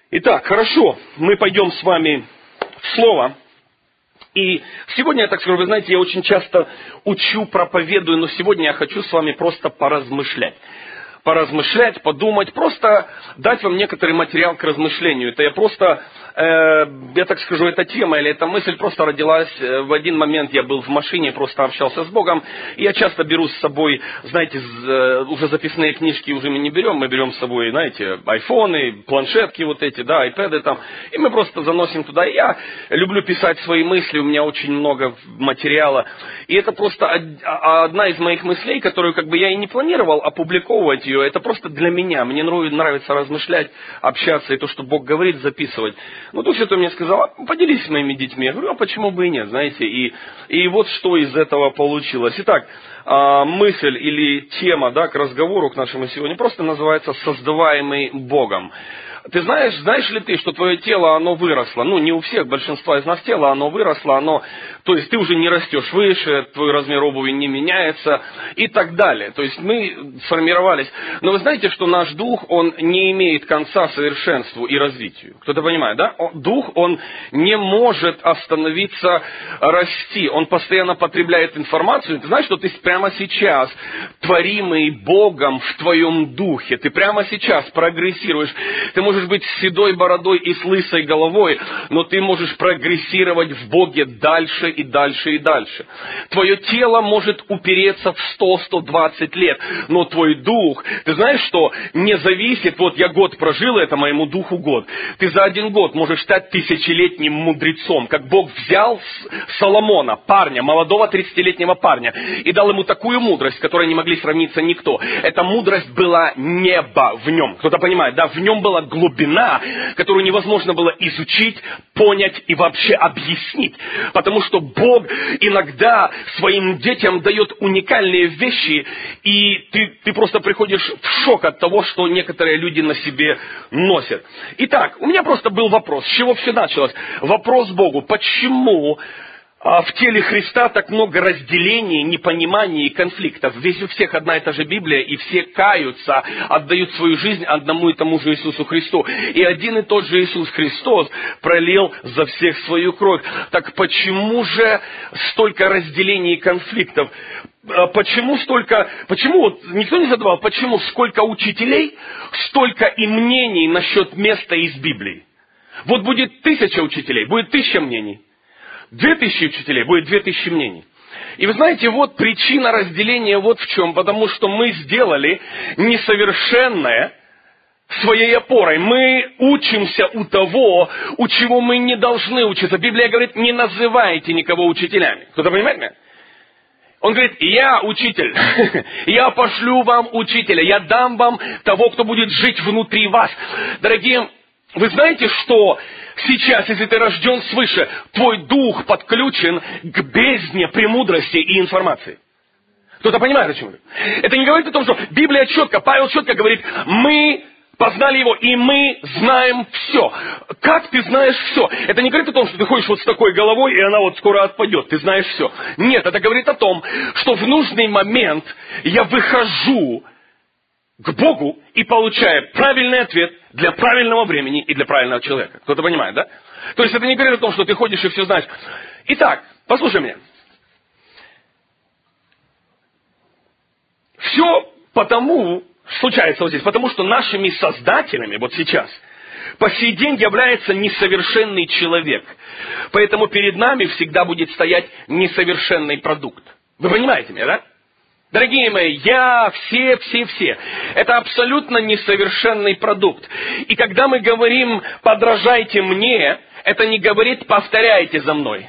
Итак, хорошо, мы пойдем с вами в Слово. И сегодня, я так скажу, вы знаете, я очень часто учу, проповедую, но сегодня я хочу с вами просто поразмышлять, подумать, просто дать вам некоторый материал к размышлению. Это я просто, я так скажу, эта тема или эта мысль просто родилась в один момент. Я был в машине, просто общался с Богом. И я часто беру с собой, знаете, уже записные книжки уже мы не берем. Мы берем с собой, знаете, айфоны, планшетки вот эти, да, айпэды там. И мы просто заносим туда. И я люблю писать свои мысли, у меня очень много материала. И это просто одна из моих мыслей, которую как бы я и не планировал опубликовывать ее. Это просто для меня. Мне нравится размышлять, общаться, и то, что Бог говорит, записывать. Ну, тут что-то мне сказала, поделись с моими детьми. Я говорю, а почему бы и нет, знаете. И вот что из этого получилось. Итак, мысль или тема, да, к разговору, к нашему сегодня, просто называется «Создаваемый Богом». Ты знаешь ли ты, что твое тело, оно выросло? Ну, не у всех, большинства из нас тело, оно выросло, то есть ты уже не растешь выше, твой размер обуви не меняется и так далее. То есть мы сформировались. Но вы знаете, что наш дух, он не имеет конца совершенству и развитию. Кто-то понимает, да? Дух, он не может остановиться, расти. Он постоянно потребляет информацию. Ты знаешь, что ты прямо сейчас, творимый Богом в твоем духе, ты прямо сейчас прогрессируешь. Ты можешь быть с седой бородой и с лысой головой, но ты можешь прогрессировать в Боге дальше и дальше и дальше. Твое тело может упереться в 100-120 лет, но твой дух, ты знаешь, что не зависит, вот я год прожил, это моему духу год. Ты за 1 год можешь стать тысячелетним мудрецом, как Бог взял Соломона, парня, молодого 30-летнего парня, и дал ему такую мудрость, с которой не могли сравниться никто. Эта мудрость была небо в нем. Кто-то понимает, да, в нем была глубина, которую невозможно было изучить, понять и вообще объяснить. Потому что Бог иногда своим детям дает уникальные вещи, и ты просто приходишь в шок от того, что некоторые люди на себе носят. Итак, у меня просто был вопрос, с чего все началось? Вопрос Богу, почему в теле Христа так много разделений, непониманий и конфликтов? Здесь у всех одна и та же Библия, и все каются, отдают свою жизнь одному и тому же Иисусу Христу. И один и тот же Иисус Христос пролил за всех свою кровь. Так почему же столько разделений и конфликтов? Почему вот никто не задавал, почему сколько учителей, столько и мнений насчет места из Библии? Вот будет 1000 учителей, будет 1000 мнений. 2000 учителей, будет 2000 мнений. И вы знаете, вот причина разделения вот в чем. Потому что мы сделали несовершенное своей опорой. Мы учимся у того, у чего мы не должны учиться. Библия говорит, не называйте никого учителями. Кто-то понимает меня? Он говорит, я учитель, я пошлю вам учителя, я дам вам того, кто будет жить внутри вас. Дорогие, вы знаете, что сейчас, если ты рожден свыше, твой дух подключен к бездне премудрости и информации. Кто-то понимает, о чем я говорю? Это не говорит о том, что Библия четко, Павел четко говорит, мы познали его, и мы знаем все. Как ты знаешь все? Это не говорит о том, что ты ходишь вот с такой головой, и она вот скоро отпадет. Ты знаешь все. Нет, это говорит о том, что в нужный момент я выхожу к Богу и получаю правильный ответ для правильного времени и для правильного человека. Кто-то понимает, да? То есть это не говорит о том, что ты ходишь и все знаешь. Итак, послушай меня. Все потому случается вот здесь, потому что нашими создателями вот сейчас по сей день является несовершенный человек. Поэтому перед нами всегда будет стоять несовершенный продукт. Вы понимаете меня, да? Дорогие мои, все. Это абсолютно несовершенный продукт. И когда мы говорим «подражайте мне», это не говорит «повторяйте за мной».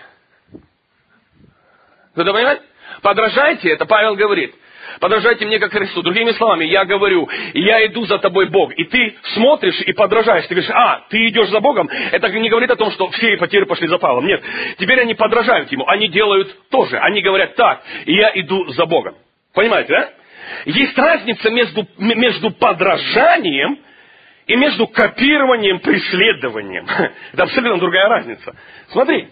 Кто-то понимает? Подражайте, это Павел говорит. Подражайте мне как Христу. Другими словами, я говорю, я иду за тобой, Бог. И ты смотришь и подражаешь. Ты говоришь, ты идешь за Богом. Это не говорит о том, что все потери пошли за Павлом. Нет. Теперь они подражают ему. Они делают тоже. Они говорят так, я иду за Богом. Понимаете, да? Есть разница между подражанием и между копированием, преследованием. Это абсолютно другая разница. Смотри.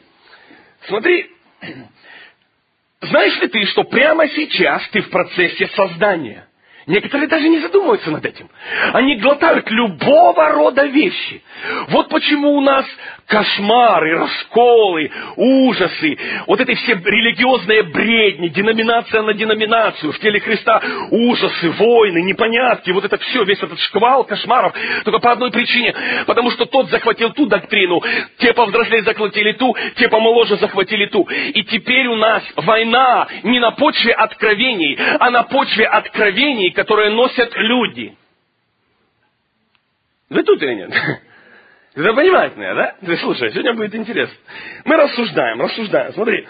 Знаешь ли ты, что прямо сейчас ты в процессе создания? Некоторые даже не задумываются над этим. Они глотают любого рода вещи. Вот почему у нас кошмары, расколы, ужасы, вот эти все религиозные бредни, деноминация на деноминацию, в теле Христа ужасы, войны, непонятки, вот это все, весь этот шквал кошмаров, только по одной причине. Потому что тот захватил ту доктрину, те повзрослее захватили ту, те помоложе захватили ту. И теперь у нас война не на почве откровений, а на почве откровений, которые носят люди. Вы тут или нет? Вы понимаете меня, да? Ты слушай, сегодня будет интересно. Мы рассуждаем. Смотри.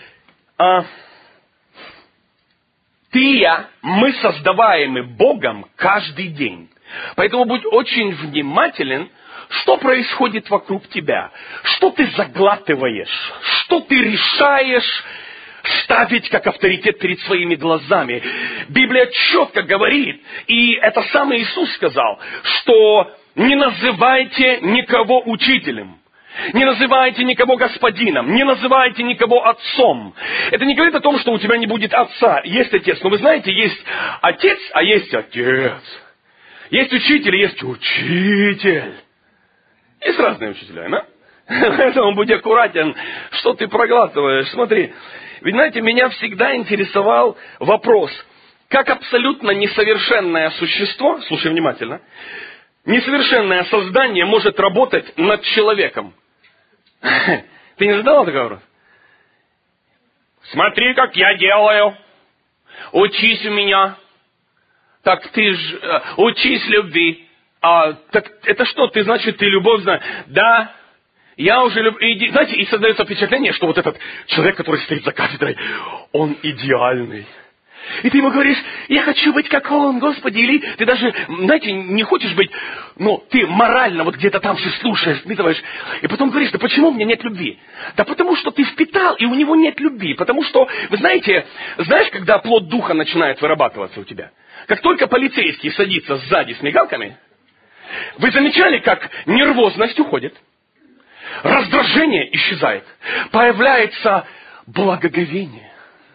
Ты и я, мы создаваемы Богом каждый день. Поэтому будь очень внимателен, что происходит вокруг тебя. Что ты заглатываешь. Что ты решаешь ставить как авторитет перед своими глазами. Библия четко говорит, и это сам Иисус сказал, что не называйте никого учителем, не называйте никого господином, не называйте никого отцом. Это не говорит о том, что у тебя не будет отца. Есть отец, но вы знаете, есть отец, а есть отец. Есть учитель, есть учитель. Есть разные учителя, да? Поэтому будь аккуратен, что ты проглатываешь. Смотри, ведь, знаете, меня всегда интересовал вопрос, как абсолютно несовершенное существо, слушай внимательно, несовершенное создание может работать над человеком. Ты не задавал такой вопрос? Смотри, как я делаю. Учись у меня. Так ты ж учись любви. Так это что, ты, значит, ты любовь знаешь? Да. Я уже люблю. Знаете, и создается впечатление, что вот этот человек, который стоит за кафедрой, он идеальный. И ты ему говоришь, я хочу быть как он, Господи. Или ты даже, знаете, не хочешь быть, но ты морально вот где-то там все слушаешь, впитываешь. И потом говоришь, да почему у меня нет любви? Да потому что ты впитал, и у него нет любви. Потому что, вы знаете, знаешь, когда плод духа начинает вырабатываться у тебя? Как только полицейский садится сзади с мигалками, вы замечали, как нервозность уходит? Раздражение исчезает. Появляется благоговение.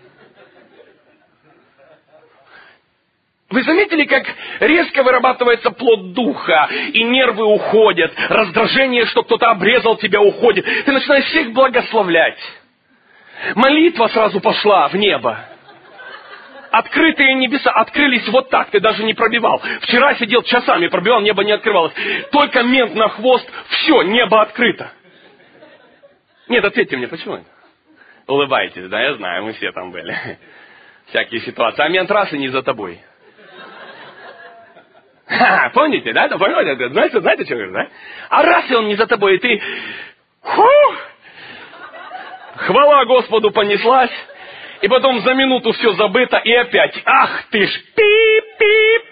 Вы заметили, как резко вырабатывается плод духа, и нервы уходят, раздражение, что кто-то обрезал тебя, уходит. Ты начинаешь всех благословлять. Молитва сразу пошла в небо. Открытые небеса открылись вот так, ты даже не пробивал. Вчера сидел часами, пробивал, небо не открывалось. Только мент на хвост, все, небо открыто. Нет, ответьте мне, почему это? Улыбайтесь, да, я знаю, мы все там были. Всякие ситуации. А мент раз и не за тобой. Помните, да? Помните, знаете, что говорю, да? А раз и он не за тобой, и ты... Хвала Господу понеслась, и потом за минуту все забыто, и опять, ах ты ж, пип-пип.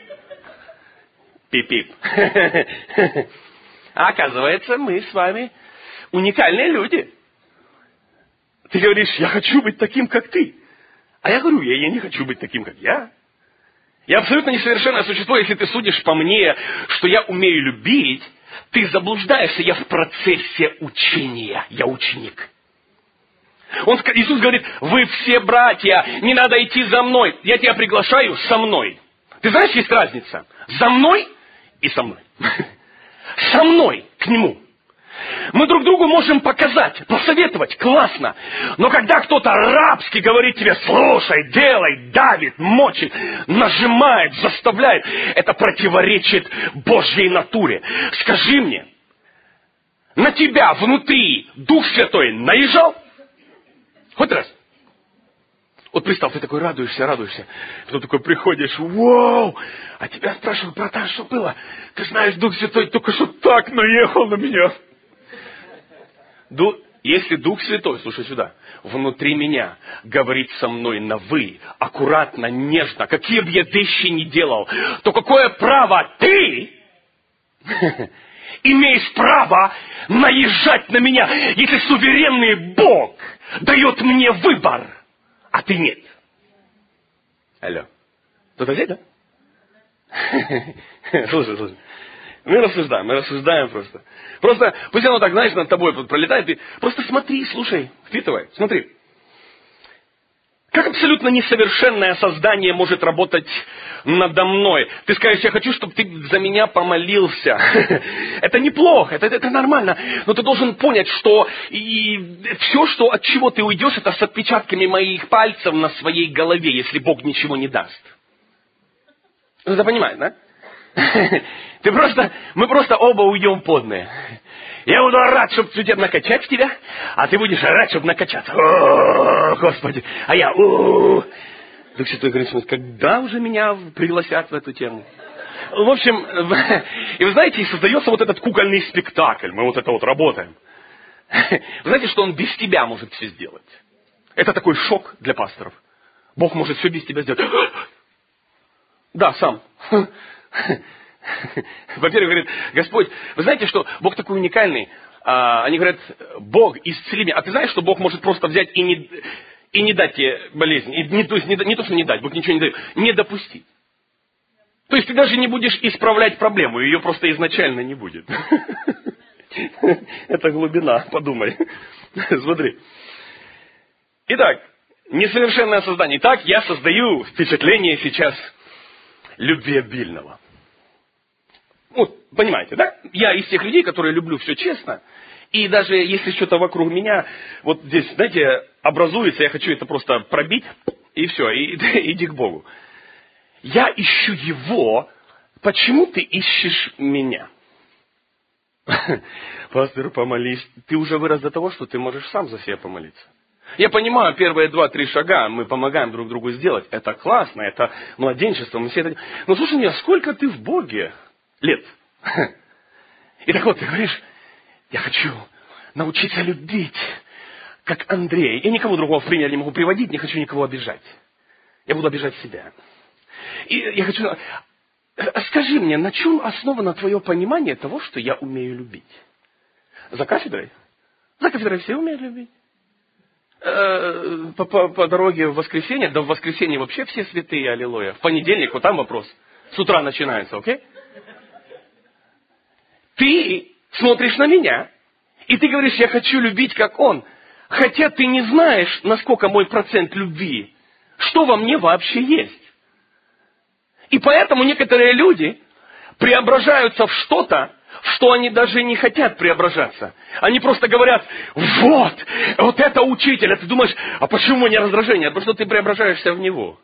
Пип-пип. А оказывается, мы с вами уникальные люди. Ты говоришь, я хочу быть таким, как ты. А я говорю, я не хочу быть таким, как я. Я абсолютно несовершенное существо, если ты судишь по мне, что я умею любить, ты заблуждаешься, я в процессе учения, я ученик. Иисус говорит, вы все братья, не надо идти за мной, я тебя приглашаю со мной. Ты знаешь, есть разница? За мной и со мной. Со мной к нему. Мы друг другу можем показать, посоветовать, классно. Но когда кто-то рабски говорит тебе, слушай, делай, давит, мочит, нажимает, заставляет, это противоречит Божьей натуре. Скажи мне, на тебя внутри Дух Святой наезжал? Хоть раз. Вот представь, ты такой радуешься. Потом такой приходишь, вау! А тебя спрашивают, братан, что было? Ты знаешь, Дух Святой только что так наехал на меня. Если Дух Святой, слушай сюда, внутри меня говорит со мной на «вы», аккуратно, нежно, какие бы я вещи ни делал, то какое право ты имеешь право наезжать на меня, если суверенный Бог дает мне выбор, а ты нет? Алло. Кто-то здесь, да? Слушай. Мы рассуждаем просто. Просто, пусть оно так, знаешь, над тобой пролетает. Ты просто смотри, слушай, впитывай. Смотри. Как абсолютно несовершенное создание может работать надо мной? Ты скажешь, я хочу, чтобы ты за меня помолился. Это неплохо, это нормально. Но ты должен понять, что все, от чего ты уйдешь, это с отпечатками моих пальцев на своей голове, если Бог ничего не даст. Ну, ты понимаешь, да? Мы просто оба уйдем подные. Я буду рад, чтобы накачать тебя, а ты будешь рад, чтобы накачаться. О, Господи, а я... Дух Святой говорит, когда уже меня пригласят в эту тему? В общем, и вы знаете, создается вот этот кукольный спектакль. Мы вот это вот работаем. Вы знаете, что он без тебя может все сделать? Это такой шок для пасторов. Бог может все без тебя сделать. Да, сам. Во-первых, говорит, Господь, вы знаете, что Бог такой уникальный? Они говорят, Бог, исцели меня. А ты знаешь, что Бог может просто взять и не дать тебе болезнь? Не то, что не дать, Бог ничего не дает. Не допустить. То есть ты даже не будешь исправлять проблему, ее просто изначально не будет. Это глубина, подумай. Смотри. Итак, несовершенное создание. Итак, я создаю впечатление сейчас любвеобильного. Вот, понимаете, да? Я из тех людей, которые люблю все честно. И даже если что-то вокруг меня, вот здесь, знаете, образуется, я хочу это просто пробить, и все, и иди к Богу. Я ищу Его, почему ты ищешь меня? Пастор, помолись. Ты уже вырос до того, что ты можешь сам за себя помолиться. Я понимаю, первые 2-3 шага мы помогаем друг другу сделать. Это классно, это младенчество. Мы все это... Но слушай меня, сколько ты в Боге лет? И так вот, ты говоришь, я хочу научиться любить, как Андрей. Я никого другого в пример не могу приводить, не хочу никого обижать. Я буду обижать себя. И я хочу... Скажи мне, на чем основано твое понимание того, что я умею любить? За кафедрой? За кафедрой все умеют любить. По дороге в воскресенье, да в воскресенье вообще все святые, аллилуйя. В понедельник, вот там вопрос. С утра начинается, окей? Ты смотришь на меня, и ты говоришь, я хочу любить, как он. Хотя ты не знаешь, насколько мой процент любви, что во мне вообще есть. И поэтому некоторые люди преображаются в что-то, в что они даже не хотят преображаться. Они просто говорят, вот это учитель. А ты думаешь, а почему не раздражение? Потому что ты преображаешься в него.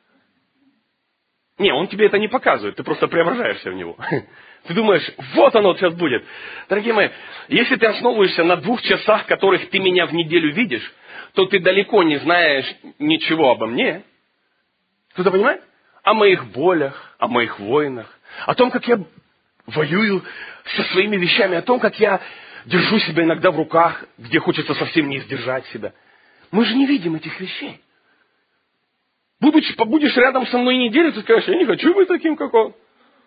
Не, он тебе это не показывает, ты просто преображаешься в него. Ты думаешь, вот оно сейчас будет. Дорогие мои, если ты основываешься на 2 часах, которых ты меня в неделю видишь, то ты далеко не знаешь ничего обо мне. Кто-то понимает? О моих болях, о моих войнах, о том, как я воюю со своими вещами, о том, как я держу себя иногда в руках, где хочется совсем не сдержать себя. Мы же не видим этих вещей. Будешь рядом со мной неделю, ты скажешь, я не хочу быть таким, как он.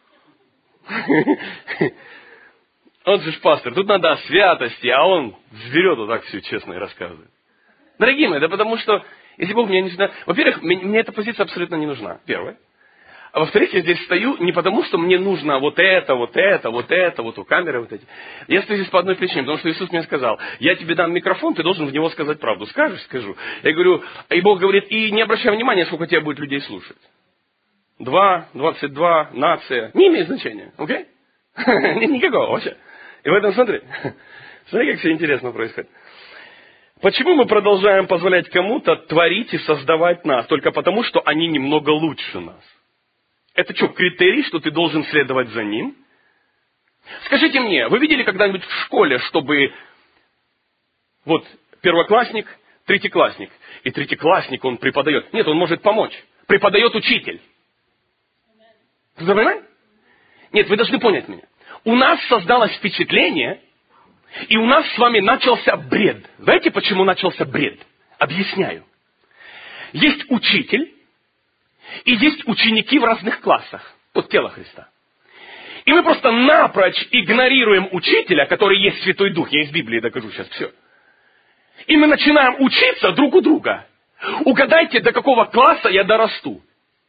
Он же пастор, тут надо о святости, а он берет вот так все честно и рассказывает. Дорогие мои, да потому что, если Бог меня не всегда... Во-первых, мне эта позиция абсолютно не нужна, первое. А во-вторых, я здесь стою не потому, что мне нужно вот это, вот у камеры вот эти. Я стою здесь по одной причине, потому что Иисус мне сказал, я тебе дам микрофон, ты должен в него сказать правду. Скажешь? Скажу. Я говорю, и Бог говорит, и не обращай внимания, сколько тебя будет людей слушать. 2, 22, нация. Не имеет значения, окей? Никакого вообще. И в этом смотри, как все интересно происходит. Почему мы продолжаем позволять кому-то творить и создавать нас? Только потому, что они немного лучше нас. Это что, критерий, что ты должен следовать за ним? Скажите мне, вы видели когда-нибудь в школе, чтобы вот первоклассник, третьеклассник, и третьеклассник он преподает? Нет, он может помочь. Преподает учитель. Вы понимаете? Нет, вы должны понять меня. У нас создалось впечатление, и у нас с вами начался бред. Знаете, почему начался бред? Объясняю. Есть учитель, и есть ученики в разных классах. Вот тело Христа. И мы просто напрочь игнорируем учителя, который есть Святой Дух. Я из Библии докажу сейчас все. И мы начинаем учиться друг у друга. Угадайте, до какого класса я дорасту.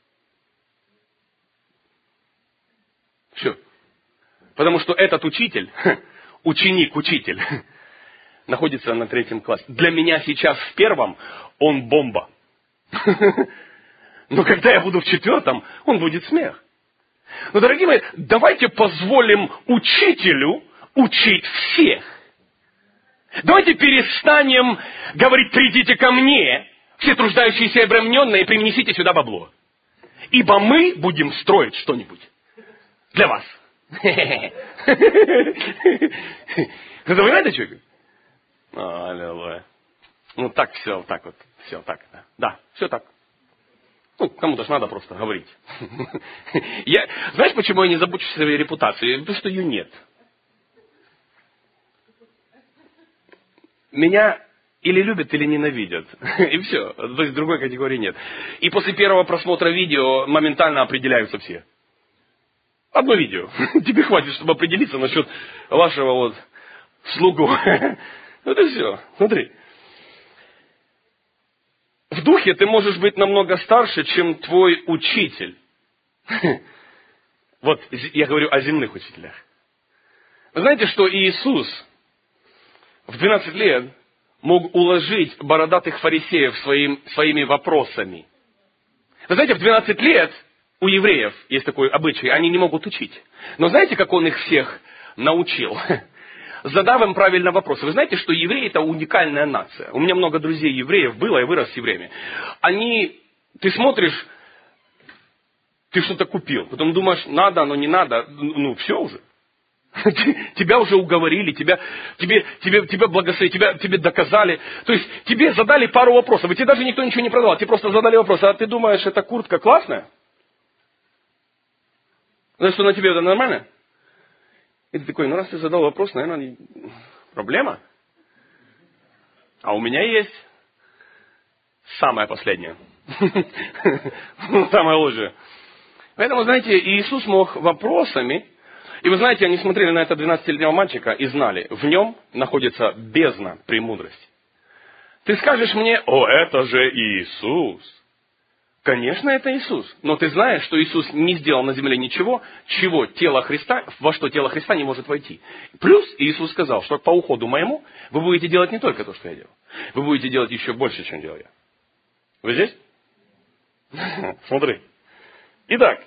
Все. Потому что этот учитель, ученик-учитель, находится на 3 классе. Для меня сейчас в 1 он бомба. Но когда я буду в 4, он будет смех. Но, дорогие мои, давайте позволим учителю учить всех. Давайте перестанем говорить: придите ко мне, все труждающиеся и обремененные, и принесите сюда бабло. Ибо мы будем строить что-нибудь для вас. Вы понимаете, что я говорю? Аллилуйя. Ну так все, так вот, все так. Да, все так. Ну, кому-то ж надо просто говорить. Знаешь, почему я не забочусь о своей репутации? Потому что ее нет. Меня или любят, или ненавидят. И все. То есть другой категории нет. И после первого просмотра видео моментально определяются все. Одно видео. Тебе хватит, чтобы определиться насчет вашего вот слугу. Это все. Смотри. В духе ты можешь быть намного старше, чем твой учитель. Вот я говорю о земных учителях. Вы знаете, что Иисус в 12 лет мог уложить бородатых фарисеев своими вопросами. Вы знаете, в 12 лет у евреев есть такой обычай, они не могут учить. Но знаете, как он их всех научил? Задав им правильно вопросы. Вы знаете, что евреи это уникальная нация. У меня много друзей евреев было, я вырос с евреями. Ты смотришь, ты что-то купил, потом думаешь, надо, оно не надо, ну все уже. Тебя уже уговорили, тебя благословили, тебе доказали. То есть тебе задали пару вопросов, и тебе даже никто ничего не продавал, тебе просто задали вопрос, а ты думаешь, эта куртка классная? Знаешь, что на тебе это нормально? И ты такой, ну раз ты задал вопрос, наверное, проблема. А у меня есть самое последнее. Самое лучшее. Поэтому, знаете, Иисус мог вопросами, и вы знаете, они смотрели на этого 12-летнего мальчика и знали, в нем находится бездна премудрости. Ты скажешь мне, о, это же Иисус. Конечно, это Иисус. Но ты знаешь, что Иисус не сделал на земле ничего, во что тело Христа не может войти. Плюс Иисус сказал, что по уходу моему вы будете делать не только то, что я делал. Вы будете делать еще больше, чем делал я. Вы здесь? Смотри. Итак.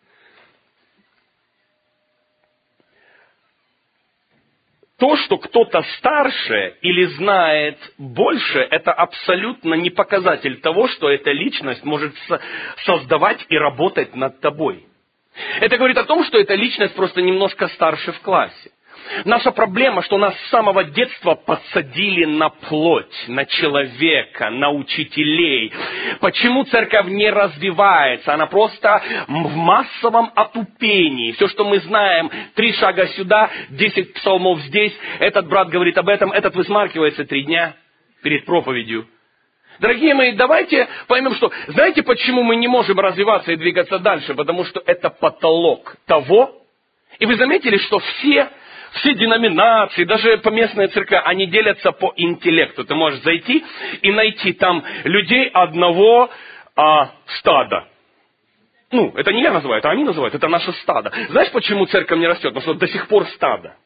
То, что кто-то старше или знает больше, это абсолютно не показатель того, что эта личность может создавать и работать над тобой. Это говорит о том, что эта личность просто немножко старше в классе. Наша проблема, что нас с самого детства подсадили на плоть, на человека, на учителей. Почему церковь не развивается? Она просто в массовом отупении. Все, что мы знаем, 3 шага сюда, 10 псалмов здесь, этот брат говорит об этом, этот высмаркивается 3 дня перед проповедью. Дорогие мои, давайте поймем, что... Знаете, почему мы не можем развиваться и двигаться дальше? Потому что это потолок того. И вы заметили, что все деноминации, даже поместные церкви, они делятся по интеллекту. Ты можешь зайти и найти там людей одного стада. Ну, это не я называю, это они называют, это наше стадо. Знаешь, почему церковь не растет? Потому что до сих пор стадо.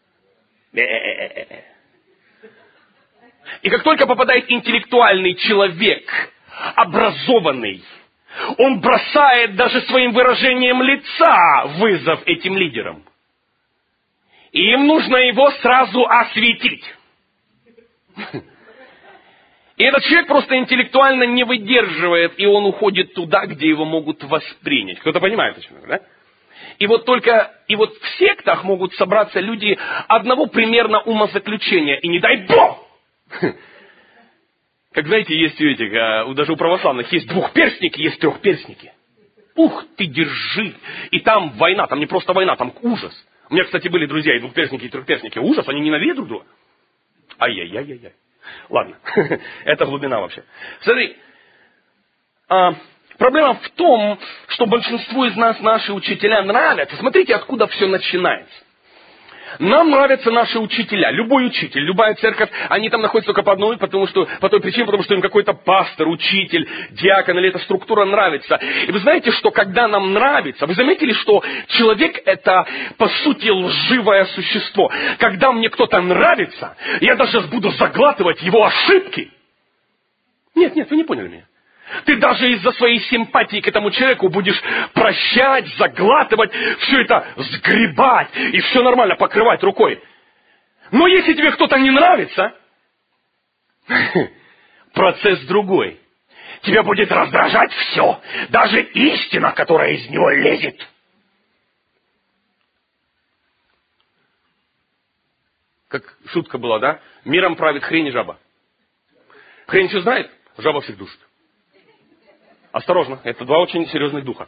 И как только попадает интеллектуальный человек, образованный, он бросает даже своим выражением лица вызов этим лидерам. И им нужно его сразу осветить. И этот человек просто интеллектуально не выдерживает, и он уходит туда, где его могут воспринять. Кто-то понимает, о чем я говорю, да? И вот в сектах могут собраться люди одного примерно умозаключения, и не дай Бог! Как знаете, есть у этих, даже у православных, есть двухперстники, есть трехперстники. Ух ты, держи! И там война, там не просто война, там ужас. У меня, кстати, были друзья и двухперстники, и трехперстники. Ужас, они ненавидят друг друга. Ай-яй-яй-яй-яй. Ладно, это глубина вообще. Смотри, проблема в том, что большинству из нас наши учителя нравятся. Смотрите, откуда все начинается. Нам нравятся наши учителя. Любой учитель, любая церковь, они там находятся только по той причине, потому что им какой-то пастор, учитель, диакон или эта структура нравится. И вы знаете, что когда нам нравится, вы заметили, что человек это, по сути, лживое существо. Когда мне кто-то нравится, я даже буду заглатывать его ошибки. Нет, вы не поняли меня. Ты даже из-за своей симпатии к этому человеку будешь прощать, заглатывать, все это сгребать и все нормально покрывать рукой. Но если тебе кто-то не нравится, процесс другой. Тебя будет раздражать все, даже истина, которая из него лезет. Как шутка была, да? Миром правит хрень и жаба. Хрень все знает, жаба всех душит. Осторожно, это два очень серьезных духа.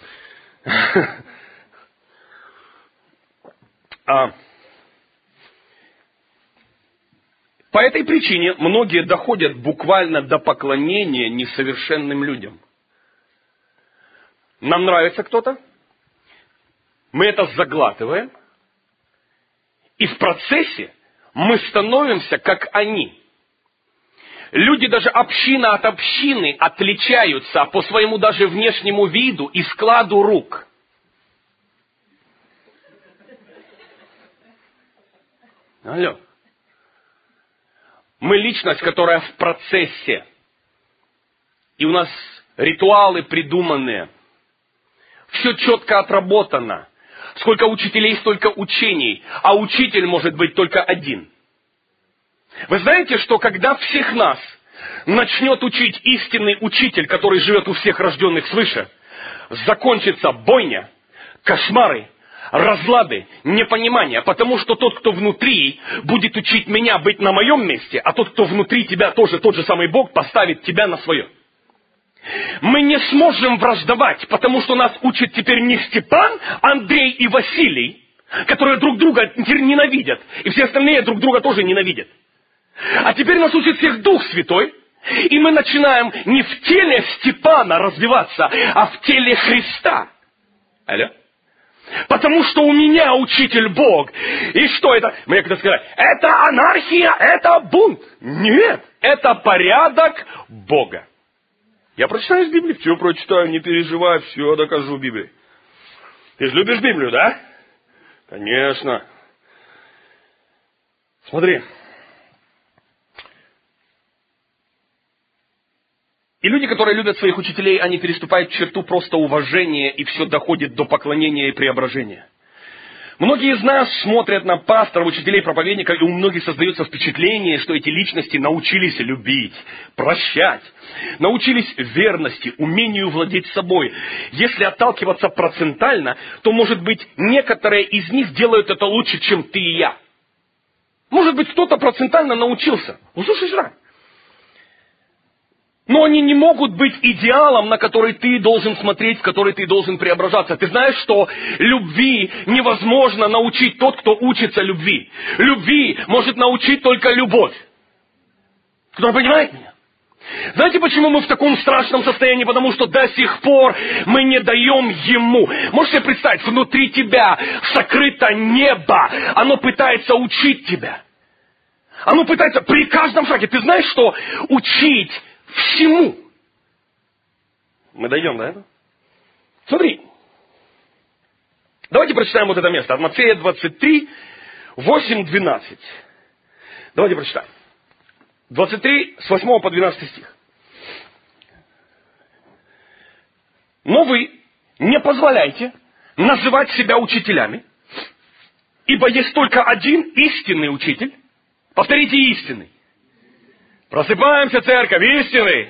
По этой причине многие доходят буквально до поклонения несовершенным людям. Нам нравится кто-то, мы это заглатываем, и в процессе мы становимся как они. Люди даже община от общины отличаются по своему даже внешнему виду и складу рук. Алло. Мы личность, которая в процессе. И у нас ритуалы придуманные. Все четко отработано. Сколько учителей, столько учений. А учитель может быть только один. Вы знаете, что когда всех нас начнет учить истинный учитель, который живет у всех рожденных свыше, закончится бойня, кошмары, разлады, непонимание, потому что тот, кто внутри, будет учить меня быть на моем месте, а тот, кто внутри тебя, тоже тот же самый Бог, поставит тебя на свое. Мы не сможем враждовать, потому что нас учат теперь не Степан, Андрей и Василий, которые друг друга ненавидят, и все остальные друг друга тоже ненавидят. А теперь нас учит всех Дух Святой, и мы начинаем не в теле Степана развиваться, а в теле Христа. Алло? Потому что у меня учитель Бог. И что это? Мне когда сказали, это анархия, это бунт. Нет, это порядок Бога. Я прочитаю из Библии, все прочитаю, не переживай, все докажу в Библии. Ты же любишь Библию, да? Конечно. Смотри. И люди, которые любят своих учителей, они переступают черту просто уважения, и все доходит до поклонения и преображения. Многие из нас смотрят на пасторов, учителей, проповедников, и у многих создается впечатление, что эти личности научились любить, прощать, научились верности, умению владеть собой. Если отталкиваться процентально, то, может быть, некоторые из них делают это лучше, чем ты и я. Может быть, кто-то процентально научился. Ну, слушай, Израиль. Но они не могут быть идеалом, на который ты должен смотреть, в который ты должен преображаться. Ты знаешь, что любви невозможно научить тот, кто учится любви. Любви может научить только любовь. Кто понимает меня? Знаете, почему мы в таком страшном состоянии? Потому что до сих пор мы не даем Ему. Можете себе представить, внутри тебя сокрыто небо. Оно пытается учить тебя. Оно пытается при каждом шаге. Ты знаешь, что учить всему. Мы дойдем до этого. Смотри. Давайте прочитаем вот это место. От Матфея 23, 8, 12. Давайте прочитаем. 23, с 8 по 12 стих. Но вы не позволяйте называть себя учителями, ибо есть только один истинный учитель. Повторите, истинный. Просыпаемся, церковь, истинный.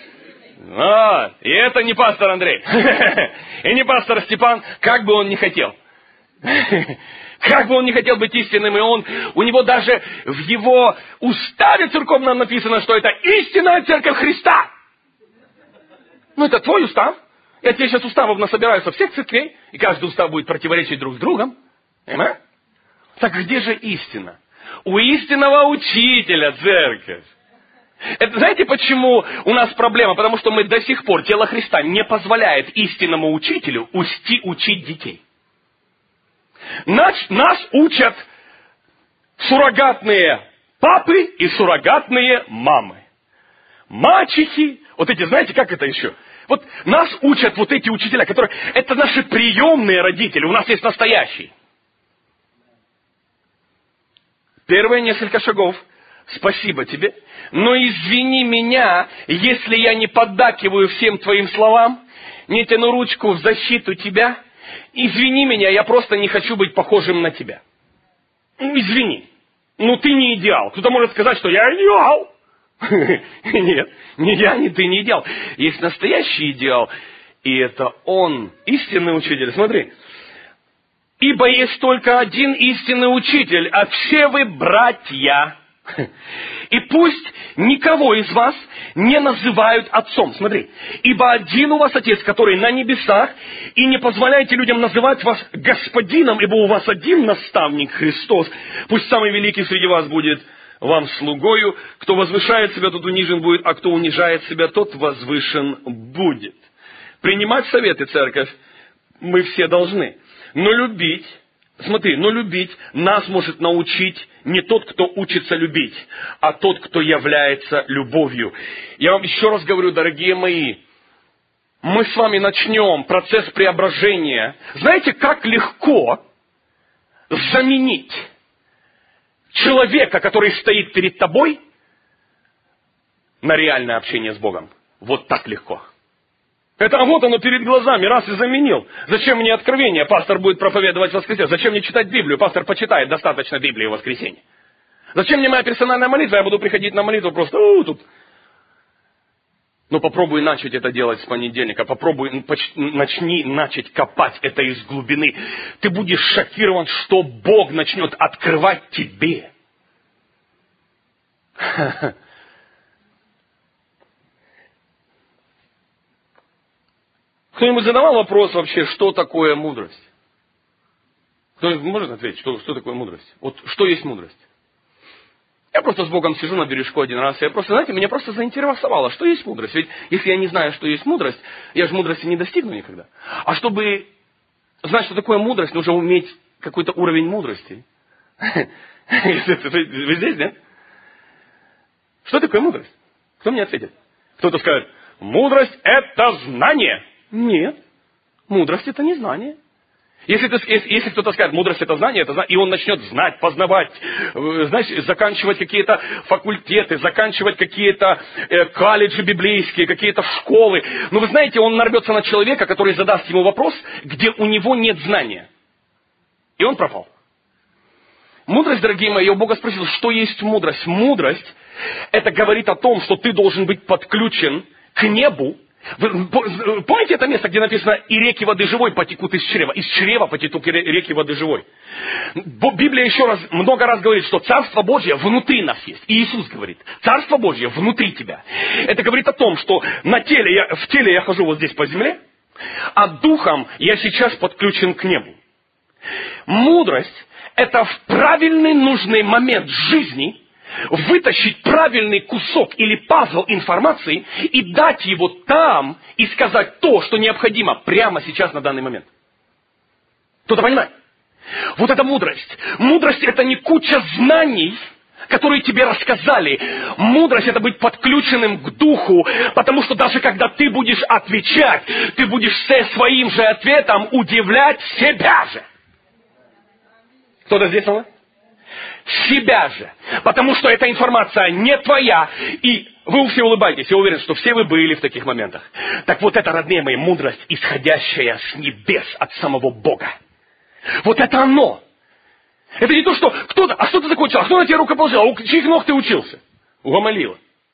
И это не пастор Андрей. И не пастор Степан, как бы он ни хотел. Как бы он не хотел быть истинным, и у него даже в его уставе церковном написано, что это истинная церковь Христа. Ну, это твой устав. Я тебе сейчас уставов насобираю со всех церквей, и каждый устав будет противоречить друг с другом. Понимаешь? Так где же истина? У истинного учителя церковь. Это, знаете, почему у нас проблема? Потому что мы до сих пор, тело Христа не позволяет истинному учителю учить детей. Нас учат суррогатные папы и суррогатные мамы. Мачехи. Вот эти, знаете, как это еще? Вот нас учат вот эти учителя, которые... Это наши приемные родители. У нас есть настоящие. Первые несколько шагов спасибо тебе, но извини меня, если я не поддакиваю всем твоим словам, не тяну ручку в защиту тебя. Извини меня, я просто не хочу быть похожим на тебя. Извини. Ну ты не идеал. Кто-то может сказать, что я идеал. Нет, ни я, ни ты не идеал. Есть настоящий идеал, и это Он, истинный учитель. Смотри. Ибо есть только один истинный учитель, а все вы братья. И пусть никого из вас не называют отцом. Смотри. Ибо один у вас Отец, который на небесах, и не позволяйте людям называть вас господином, ибо у вас один наставник Христос. Пусть самый великий среди вас будет вам слугою. Кто возвышает себя, тот унижен будет, а кто унижает себя, тот возвышен будет. Принимать советы, церковь, мы все должны. Но любить, смотри, но любить нас может научить не тот, кто учится любить, а тот, кто является любовью. Я вам еще раз говорю, дорогие мои, мы с вами начнем процесс преображения. Знаете, как легко заменить человека, который стоит перед тобой, на реальное общение с Богом? Вот так легко. Это вот оно перед глазами, раз и заменил. Зачем мне откровение? Пастор будет проповедовать в воскресенье. Зачем мне читать Библию? Пастор почитает достаточно Библии в воскресенье. Зачем мне моя персональная молитва? Я буду приходить на молитву просто тут. Но попробуй начать это делать с понедельника. Начни начать копать это из глубины. Ты будешь шокирован, что Бог начнет открывать тебе. Кто-нибудь задавал вопрос вообще, что такое мудрость? Кто-нибудь может ответить, что такое мудрость? Вот что есть мудрость? Я просто с Богом сижу на бережку один раз, меня просто заинтересовало, что есть мудрость. Ведь если я не знаю, что есть мудрость, я же мудрости не достигну никогда. А чтобы знать, что такое мудрость, нужно уметь какой-то уровень мудрости. Вы здесь, нет? Что такое мудрость? Кто мне ответит? Кто-то скажет, мудрость – это знание. Нет, мудрость это не знание. Если кто-то скажет, мудрость это знание, и он начнет знать, познавать, знаешь, заканчивать какие-то факультеты, заканчивать какие-то колледжи библейские, какие-то школы. Но вы знаете, он нарвется на человека, который задаст ему вопрос, где у него нет знания. И он пропал. Мудрость, дорогие мои, я у Бога спросил, что есть мудрость? Мудрость это говорит о том, что ты должен быть подключен к небу. Вы помните это место, где написано, и реки воды живой потекут из чрева? Из чрева потекут реки воды живой. Библия много раз говорит, что Царство Божье внутри нас есть. И Иисус говорит, Царство Божье внутри тебя. Это говорит о том, что в теле я хожу вот здесь по земле, а духом я сейчас подключен к небу. Мудрость – это в правильный нужный момент жизни вытащить правильный кусок или пазл информации и дать его там и сказать то, что необходимо прямо сейчас на данный момент. Кто-то понимает? Вот это мудрость. Мудрость это не куча знаний, которые тебе рассказали. Мудрость это быть подключенным к духу, потому что даже когда ты будешь отвечать, ты будешь своим же ответом удивлять себя же. Кто-то здесь со мной? Себя же. Потому что эта информация не твоя. И вы все улыбаетесь. Я уверен, что все вы были в таких моментах. Так вот это, родные мои, мудрость, исходящая с небес от самого Бога. Вот это оно. Это не то, что кто-то... А что ты закончил? А кто на тебя рукоположил? А у чьих ног ты учился? У Гамалила.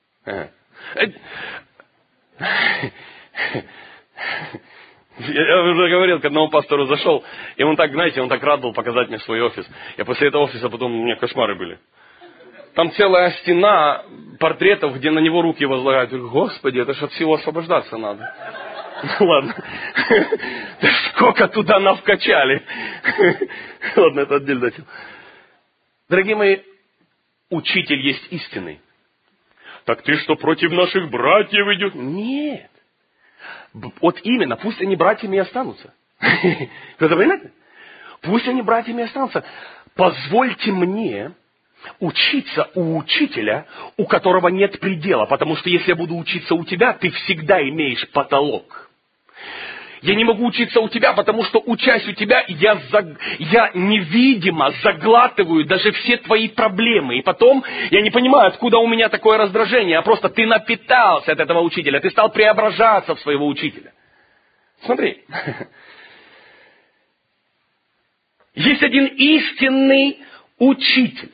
Я уже говорил, к одному пастору зашел, и он так, знаете, он так рад был показать мне свой офис. Я после этого офиса потом, у меня кошмары были. Там целая стена портретов, где на него руки возлагают. Я говорю, Господи, это же от всего освобождаться надо. Ладно. Сколько туда навкачали. Ладно, это отдельная тема. Дорогие мои, учитель есть истинный. Так ты что, против наших братьев идешь? Нет. Вот именно, пусть они братьями и останутся. Кто-то понимает? Пусть они братьями и останутся. Позвольте мне учиться у учителя, у которого нет предела. Потому что если я буду учиться у тебя, ты всегда имеешь потолок. Я не могу учиться у тебя, потому что, учась у тебя, я невидимо заглатываю даже все твои проблемы. И потом я не понимаю, откуда у меня такое раздражение, а просто ты напитался от этого учителя, ты стал преображаться в своего учителя. Смотри. Есть один истинный учитель.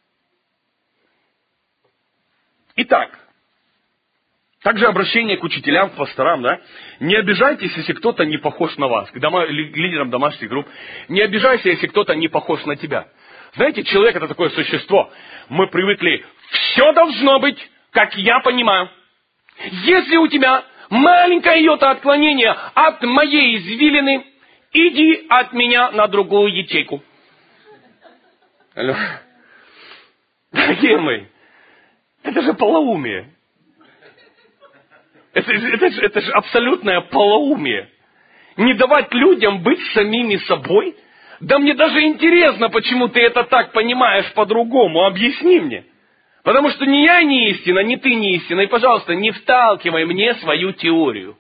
Итак, также обращение к учителям, к пасторам, да? Не обижайтесь, если кто-то не похож на вас, к лидерам домашних групп. Не обижайся, если кто-то не похож на тебя. Знаете, человек это такое существо. Мы привыкли, все должно быть, как я понимаю. Если у тебя маленькое йота отклонение от моей извилины, иди от меня на другую ячейку. Алло. Дорогие мои, это же полоумие. Это же абсолютное полоумие. Не давать людям быть самими собой? Да мне даже интересно, почему ты это так понимаешь по-другому. Объясни мне. Потому что ни я не истина, ни ты не истина. И, пожалуйста, не вталкивай мне свою теорию.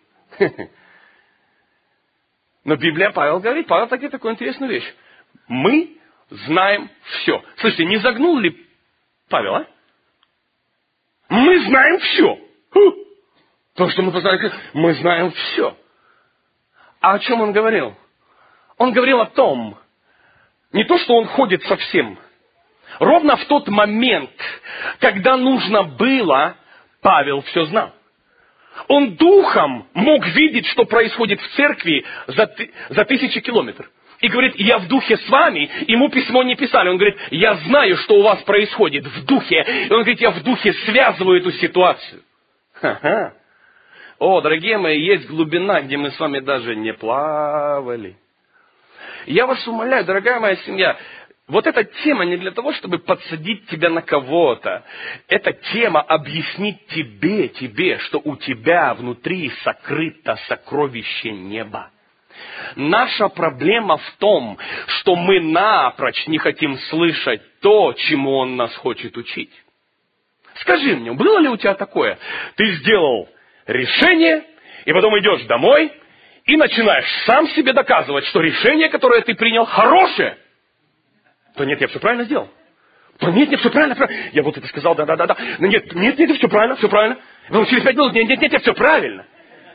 Но Библия, Павел говорит, Павел такую интересную вещь. Мы знаем все. Слушайте, не загнул ли Павел, а? Мы знаем все. То, что мы познали, мы знаем все. А о чем он говорил? Он говорил о том, не то, что он ходит со всем. Ровно в тот момент, когда нужно было, Павел все знал. Он духом мог видеть, что происходит в церкви за тысячи километров. И говорит, я в духе с вами, ему письмо не писали. Он говорит, я знаю, что у вас происходит в духе. И он говорит, я в духе связываю эту ситуацию. Ха-ха. О, дорогие мои, есть глубина, где мы с вами даже не плавали. Я вас умоляю, дорогая моя семья, вот эта тема не для того, чтобы подсадить тебя на кого-то. Эта тема объяснить тебе, что у тебя внутри сокрыто сокровище неба. Наша проблема в том, что мы напрочь не хотим слышать то, чему Он нас хочет учить. Скажи мне, было ли у тебя такое? Ты сделал решение, и потом идешь домой, и начинаешь сам себе доказывать, что решение, которое ты принял, хорошее. То нет, я все правильно сделал. То нет, все правильно. Я вот это сказал, да. Но нет, все правильно. Потом через 5 минут, нет, все правильно.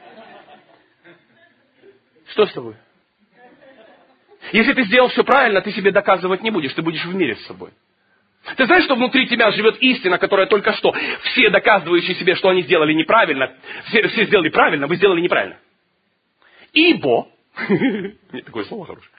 Что с тобой? Если ты сделал все правильно, ты себе доказывать не будешь, ты будешь в мире с собой. Ты знаешь, что внутри тебя живет истина, которая только что, все доказывающие себе, что они сделали неправильно, все сделали правильно, вы сделали неправильно. Ибо, нет, такое слово хорошее,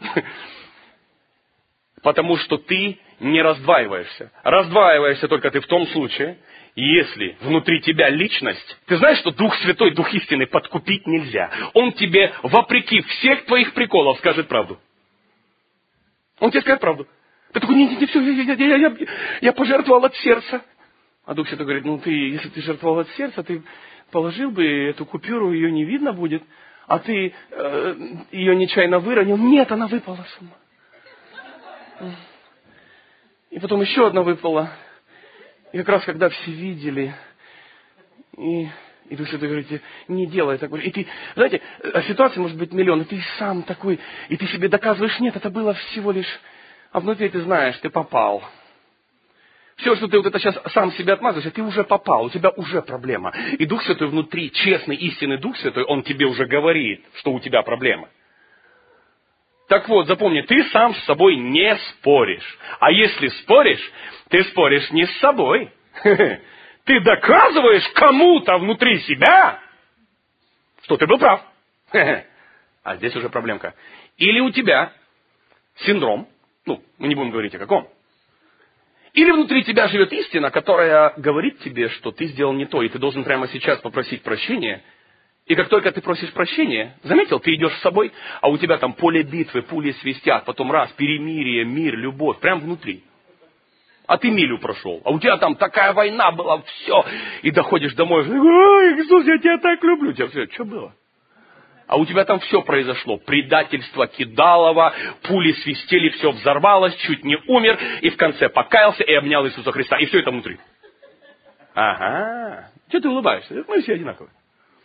потому что ты не раздваиваешься. Раздваиваешься только ты в том случае, если внутри тебя личность, ты знаешь, что Дух Святой, Дух истины подкупить нельзя. Он тебе, вопреки всех твоих приколов, скажет правду. Он тебе скажет правду. Ты такой, нет, все, я пожертвовал от сердца. А Дух Святой говорит, если ты жертвовал от сердца, ты положил бы эту купюру, ее не видно будет, а ты ее нечаянно выронил. Нет, она выпала сама. И потом еще одна выпала. И как раз когда все видели, и Дух Святой говорит, не делай так. И ты, знаете, ситуация может быть миллион, и ты сам такой, и ты себе доказываешь, нет, это было всего лишь... А внутри ты знаешь, ты попал. Все, что ты вот это сейчас сам себе отмазываешь, ты уже попал, у тебя уже проблема. И Дух Святой внутри, честный, истинный Дух Святой, Он тебе уже говорит, что у тебя проблема. Так вот, запомни, ты сам с собой не споришь. А если споришь, ты споришь не с собой. Ты доказываешь кому-то внутри себя, что ты был прав. А здесь уже проблемка. Или у тебя синдром, мы не будем говорить о каком. Или внутри тебя живет истина, которая говорит тебе, что ты сделал не то, и ты должен прямо сейчас попросить прощения. И как только ты просишь прощения, заметил, ты идешь с собой, а у тебя там поле битвы, пули свистят, потом раз, перемирие, мир, любовь, прям внутри. А ты милю прошел, а у тебя там такая война была, все. И доходишь домой, ой, Иисус, я тебя так люблю. У тебя все, что было? А у тебя там все произошло. Предательство кидалово, пули свистели, все взорвалось, чуть не умер, и в конце покаялся и обнял Иисуса Христа. И все это внутри. Ага. Что ты улыбаешься? Мы все одинаковые.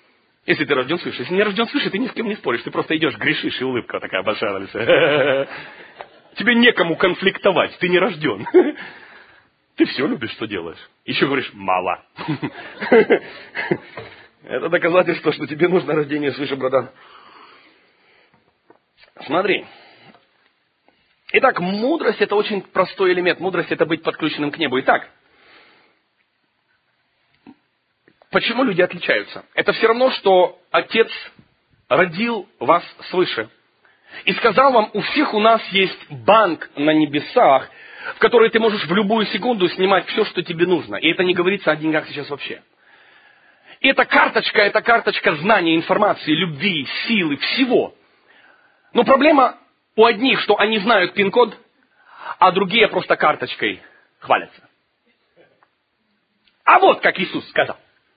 Если ты рожден свыше. Если не рожден свыше, ты ни с кем не споришь. Ты просто идешь, грешишь, и улыбка такая большая на лице. Тебе некому конфликтовать, ты не рожден. Ты все любишь, что делаешь. Еще говоришь, мало. Это доказательство, что тебе нужно рождение свыше, братан. Смотри. Итак, мудрость – это очень простой элемент. Мудрость – это быть подключенным к небу. Итак, почему люди отличаются? Это все равно, что Отец родил вас свыше. И сказал вам, у всех у нас есть банк на небесах, в который ты можешь в любую секунду снимать все, что тебе нужно. И это не говорится о деньгах сейчас вообще. И это карточка знаний, информации, любви, силы, всего. Но проблема у одних, что они знают пин-код, а другие просто карточкой хвалятся. А вот как Иисус сказал.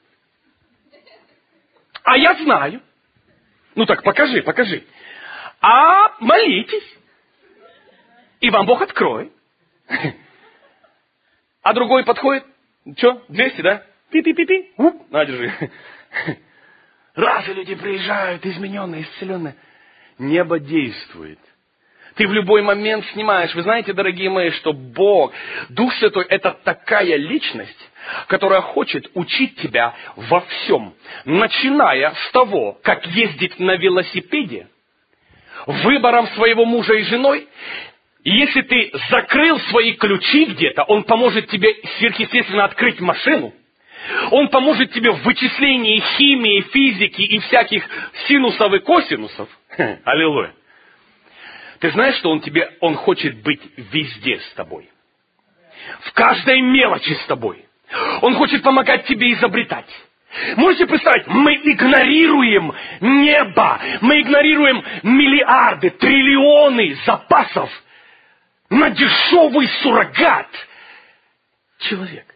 А я знаю. Ну так покажи. А молитесь. И вам Бог откроет. А другой подходит. Что, 200, да? Пи-пи-пи-пи. На, держи. Раз и люди приезжают, измененные, исцеленные. Небо действует. Ты в любой момент снимаешь. Вы знаете, дорогие мои, что Бог, Дух Святой, это такая личность, которая хочет учить тебя во всем. Начиная с того, как ездить на велосипеде, выбором своего мужа и женой. И если ты закрыл свои ключи где-то, Он поможет тебе сверхъестественно открыть машину. Он поможет тебе в вычислении химии, физики и всяких синусов и косинусов. Аллилуйя. Ты знаешь, что Он хочет быть везде с тобой. В каждой мелочи с тобой. Он хочет помогать тебе изобретать. Можете представить, мы игнорируем небо, мы игнорируем миллиарды, триллионы запасов на дешевый суррогат. Человек.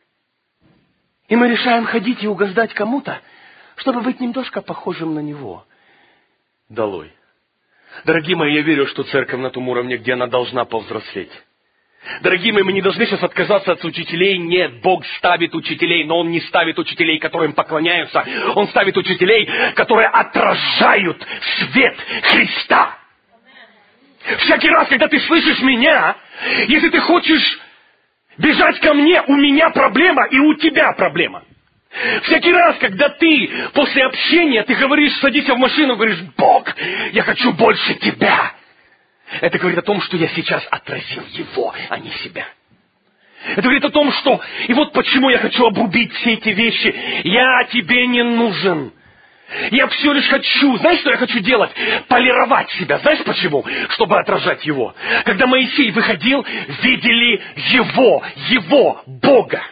И мы решаем ходить и угождать кому-то, чтобы быть немножко похожим на него. Долой. Дорогие мои, я верю, что церковь на том уровне, где она должна повзрослеть. Дорогие мои, мы не должны сейчас отказаться от учителей. Нет, Бог ставит учителей, но Он не ставит учителей, которым поклоняются. Он ставит учителей, которые отражают свет Христа. Всякий раз, когда ты слышишь меня, если ты хочешь бежать ко мне, у меня проблема и у тебя проблема. Всякий раз, когда ты после общения, ты говоришь, садишься в машину, говоришь, Бог, я хочу больше тебя. Это говорит о том, что я сейчас отразил его, а не себя. Это говорит о том, что... И вот почему я хочу обрубить все эти вещи. Я тебе не нужен. Я все лишь хочу... Знаешь, что я хочу делать? Полировать себя. Знаешь почему? Чтобы отражать его. Когда Моисей выходил, видели его, Бога.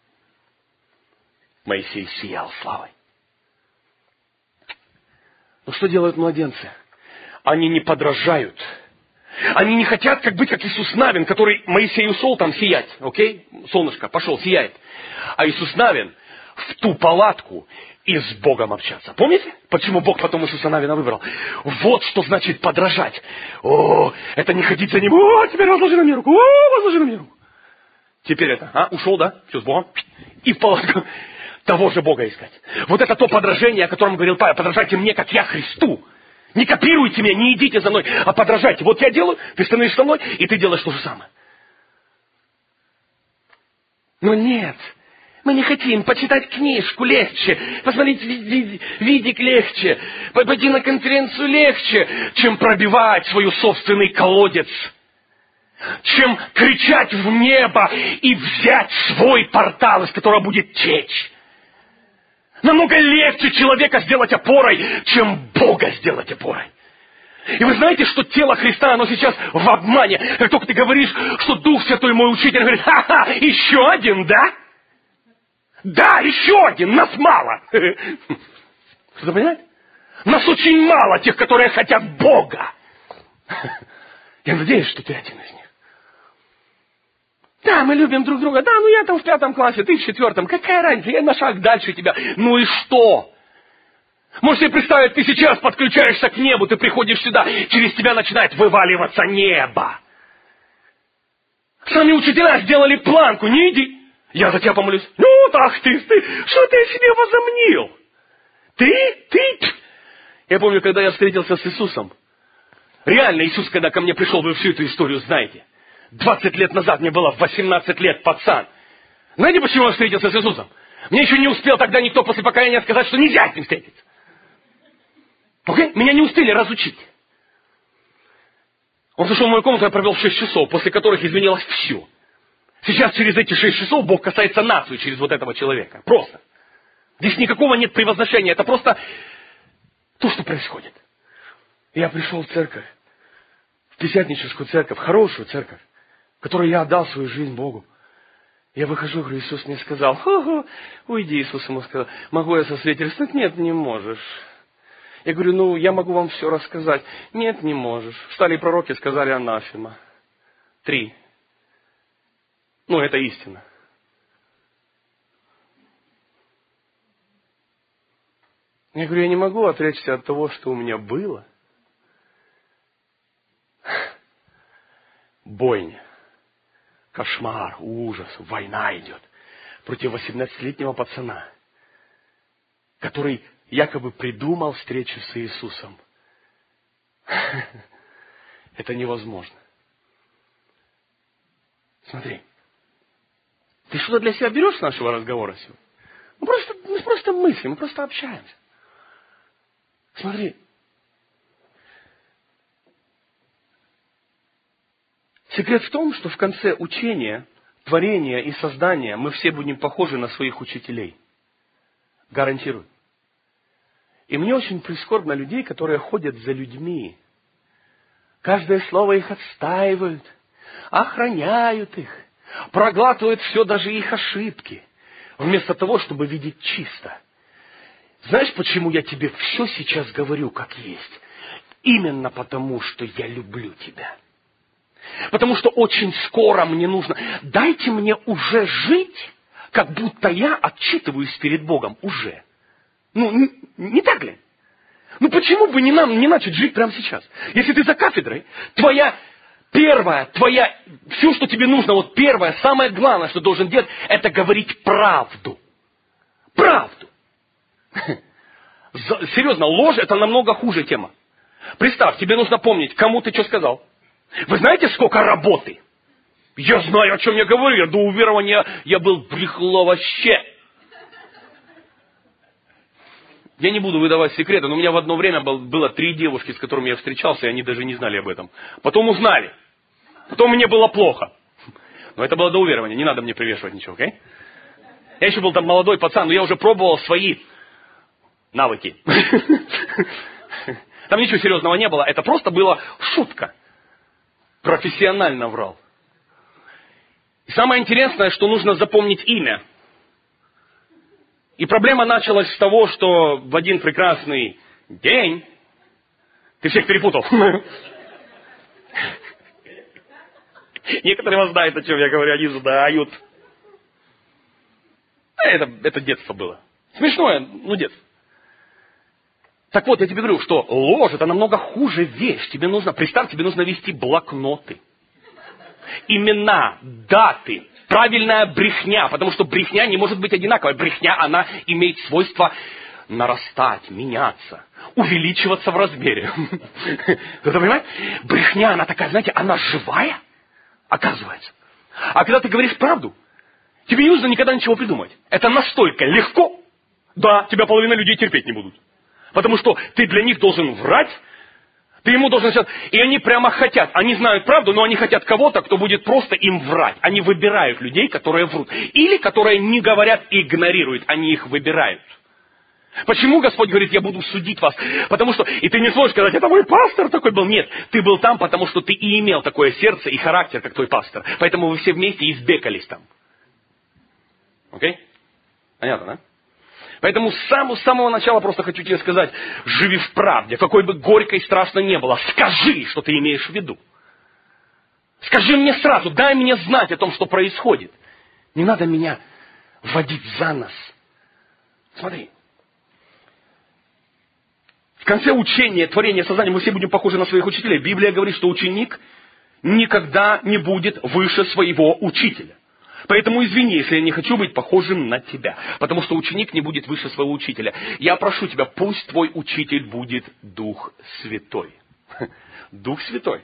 Моисей сиял славой. Но что делают младенцы? Они не подражают. Они не хотят быть как Иисус Навин, который Моисей ушел там сиять. Окей? Солнышко, пошел, сияет. А Иисус Навин в ту палатку и с Богом общаться. Помните, почему Бог потом Иисуса Навина выбрал? Вот что значит подражать. О, это не ходить за ним. О, теперь возложи на мне руку. О, возложи на мне руку. Теперь это, ушел, да? Все с Богом. И в палатку того же Бога искать. Вот это то подражение, о котором говорил Павел. Подражайте мне, как я Христу. Не копируйте меня, не идите за мной, а подражайте. Вот я делаю, ты становишься со мной, и ты делаешь то же самое. Но нет, мы не хотим почитать книжку легче, посмотреть видик легче, пойти на конференцию легче, чем пробивать свой собственный колодец, чем кричать в небо и взять свой портал, из которого будет течь. Намного легче человека сделать опорой, чем Бога сделать опорой. И вы знаете, что тело Христа, оно сейчас в обмане. Как только ты говоришь, что Дух Святой мой учитель, говорит, ха-ха, еще один, да? Да, еще один, нас мало. Что-то понимаете? Нас очень мало тех, которые хотят Бога. Я надеюсь, что ты один из них. Да, мы любим друг друга. Да, я там в 5 классе, ты в 4. Какая разница? Я на шаг дальше тебя. Ну и что? Можешь себе представить, ты сейчас подключаешься к небу, ты приходишь сюда, через тебя начинает вываливаться небо. Сами учителя сделали планку, не иди. Я за тебя помолюсь. Ну, так ты, что ты себе возомнил? Ты? Я помню, когда я встретился с Иисусом. Реально, Иисус, когда ко мне пришел, вы всю эту историю знаете. 20 лет назад мне было 18 лет, пацан. Знаете, почему я встретился с Иисусом? Мне еще не успел тогда никто после покаяния сказать, что нельзя с ним встретиться. Окей? Меня не успели разучить. Он зашел в мою комнату, я провел 6 часов, после которых изменилось все. Сейчас через эти 6 часов Бог касается нации через вот этого человека. Просто. Здесь никакого нет превозношения. Это просто то, что происходит. Я пришел в церковь, в пятидесятническую церковь, хорошую церковь, в которой я отдал свою жизнь Богу. Я выхожу, говорю, Иисус мне сказал, уйди, Иисус ему сказал, могу я засвидетельствовать? Нет, не можешь. Я говорю, я могу вам все рассказать. Нет, не можешь. Встали пророки, сказали анафема. 3. Это истина. Я говорю, я не могу отречься от того, что у меня было. Бойня, кошмар, ужас, война идет против 18-летнего пацана, который якобы придумал встречу с Иисусом. Это невозможно. Смотри, ты что-то для себя берешь с нашего разговора сегодня? Мы просто мыслим, мы просто общаемся. Смотри. Секрет в том, что в конце учения, творения и создания мы все будем похожи на своих учителей. Гарантирую. И мне очень прискорбно людей, которые ходят за людьми. Каждое слово их отстаивают, охраняют их, проглатывают все, даже их ошибки, вместо того, чтобы видеть чисто. Знаешь, почему я тебе все сейчас говорю, как есть? Именно потому, что я люблю тебя. Потому что очень скоро мне нужно... Дайте мне уже жить, как будто я отчитываюсь перед Богом уже. Не так ли? Почему бы не начать жить прямо сейчас? Если ты за кафедрой, все, что тебе нужно, первое, самое главное, что должен делать, это говорить правду. Правду. Серьезно, ложь это намного хуже тема. Представь, тебе нужно помнить, кому ты что сказал. Вы знаете, сколько работы? Я знаю, о чем я говорю. Я до уверования я был брехло вообще. Я не буду выдавать секреты, но у меня в одно время было 3 девушки, с которыми я встречался, и они даже не знали об этом. Потом узнали. Потом мне было плохо. Но это было до уверования, не надо мне привешивать ничего, окей? Я еще был там молодой пацан, но я уже пробовал свои навыки. Там ничего серьезного не было, это просто была шутка. Профессионально врал. И самое интересное, что нужно запомнить имя. И проблема началась с того, что в один прекрасный день... Ты всех перепутал. Некоторые вас знают, о чем я говорю, они знают. Это детство было. Смешное, детство. Так вот, я тебе говорю, что ложь это намного хуже вещь. Тебе нужно вести блокноты. Имена, даты, правильная брехня, потому что брехня не может быть одинаковой. Брехня, она имеет свойство нарастать, меняться, увеличиваться в размере. Кто-то понимает? Брехня, она такая, знаете, она живая, оказывается. А когда ты говоришь правду, тебе не нужно никогда ничего придумать. Это настолько легко, да, тебя половина людей терпеть не будут. Потому что ты для них должен врать, ты ему должен сказать, и они прямо хотят, они знают правду, но они хотят кого-то, кто будет просто им врать. Они выбирают людей, которые врут. Или которые не говорят и игнорируют, они их выбирают. Почему Господь говорит, я буду судить вас? Потому что, и ты не сможешь сказать, это мой пастор такой был. Нет, ты был там, потому что ты и имел такое сердце и характер, как твой пастор. Поэтому вы все вместе избекались там. Окей? Понятно, да? Поэтому с самого начала просто хочу тебе сказать, живи в правде, какой бы горькой и страшной не было. Скажи, что ты имеешь в виду. Скажи мне сразу, дай мне знать о том, что происходит. Не надо меня водить за нос. Смотри. В конце учения, творения, создания мы все будем похожи на своих учителей. Библия говорит, что ученик никогда не будет выше своего учителя. Поэтому извини, если я не хочу быть похожим на тебя. Потому что ученик не будет выше своего учителя. Я прошу тебя, пусть твой учитель будет Дух Святой. Дух Святой.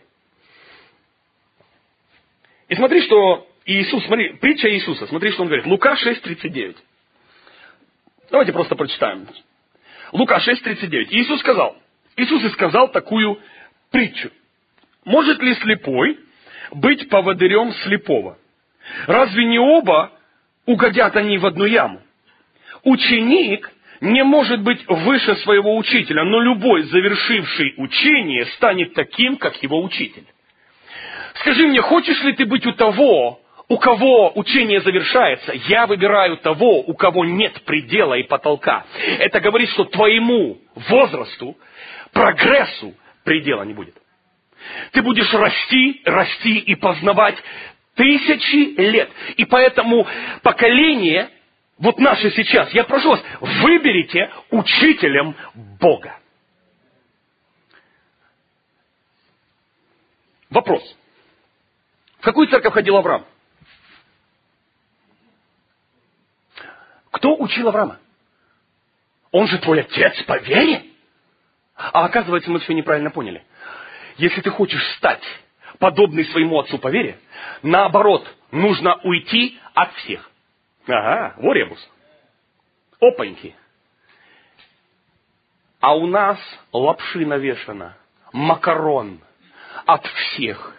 И смотри, что Иисус, смотри, притча Иисуса, смотри, что он говорит. Лука 6:39. Давайте просто прочитаем. Лука 6:39. Иисус и сказал такую притчу. Может ли слепой быть поводырем слепого? Разве не оба угодят они в одну яму? Ученик не может быть выше своего учителя, но любой, завершивший учение, станет таким, как его учитель. Скажи мне, хочешь ли ты быть у того, у кого учение завершается? Я выбираю того, у кого нет предела и потолка. Это говорит, что твоему возрасту, прогрессу предела не будет. Ты будешь расти, расти и познавать тысячи лет. И поэтому поколение, вот наше сейчас, я прошу вас, выберите учителем Бога. Вопрос. В какую церковь ходил Авраам? Кто учил Авраама? Он же твой отец по вере? А оказывается, мы все неправильно поняли. Если ты хочешь стать подобный своему отцу по вере, наоборот, нужно уйти от всех. Ага, во ребус. Опаньки. А у нас лапши навешано, макарон от всех.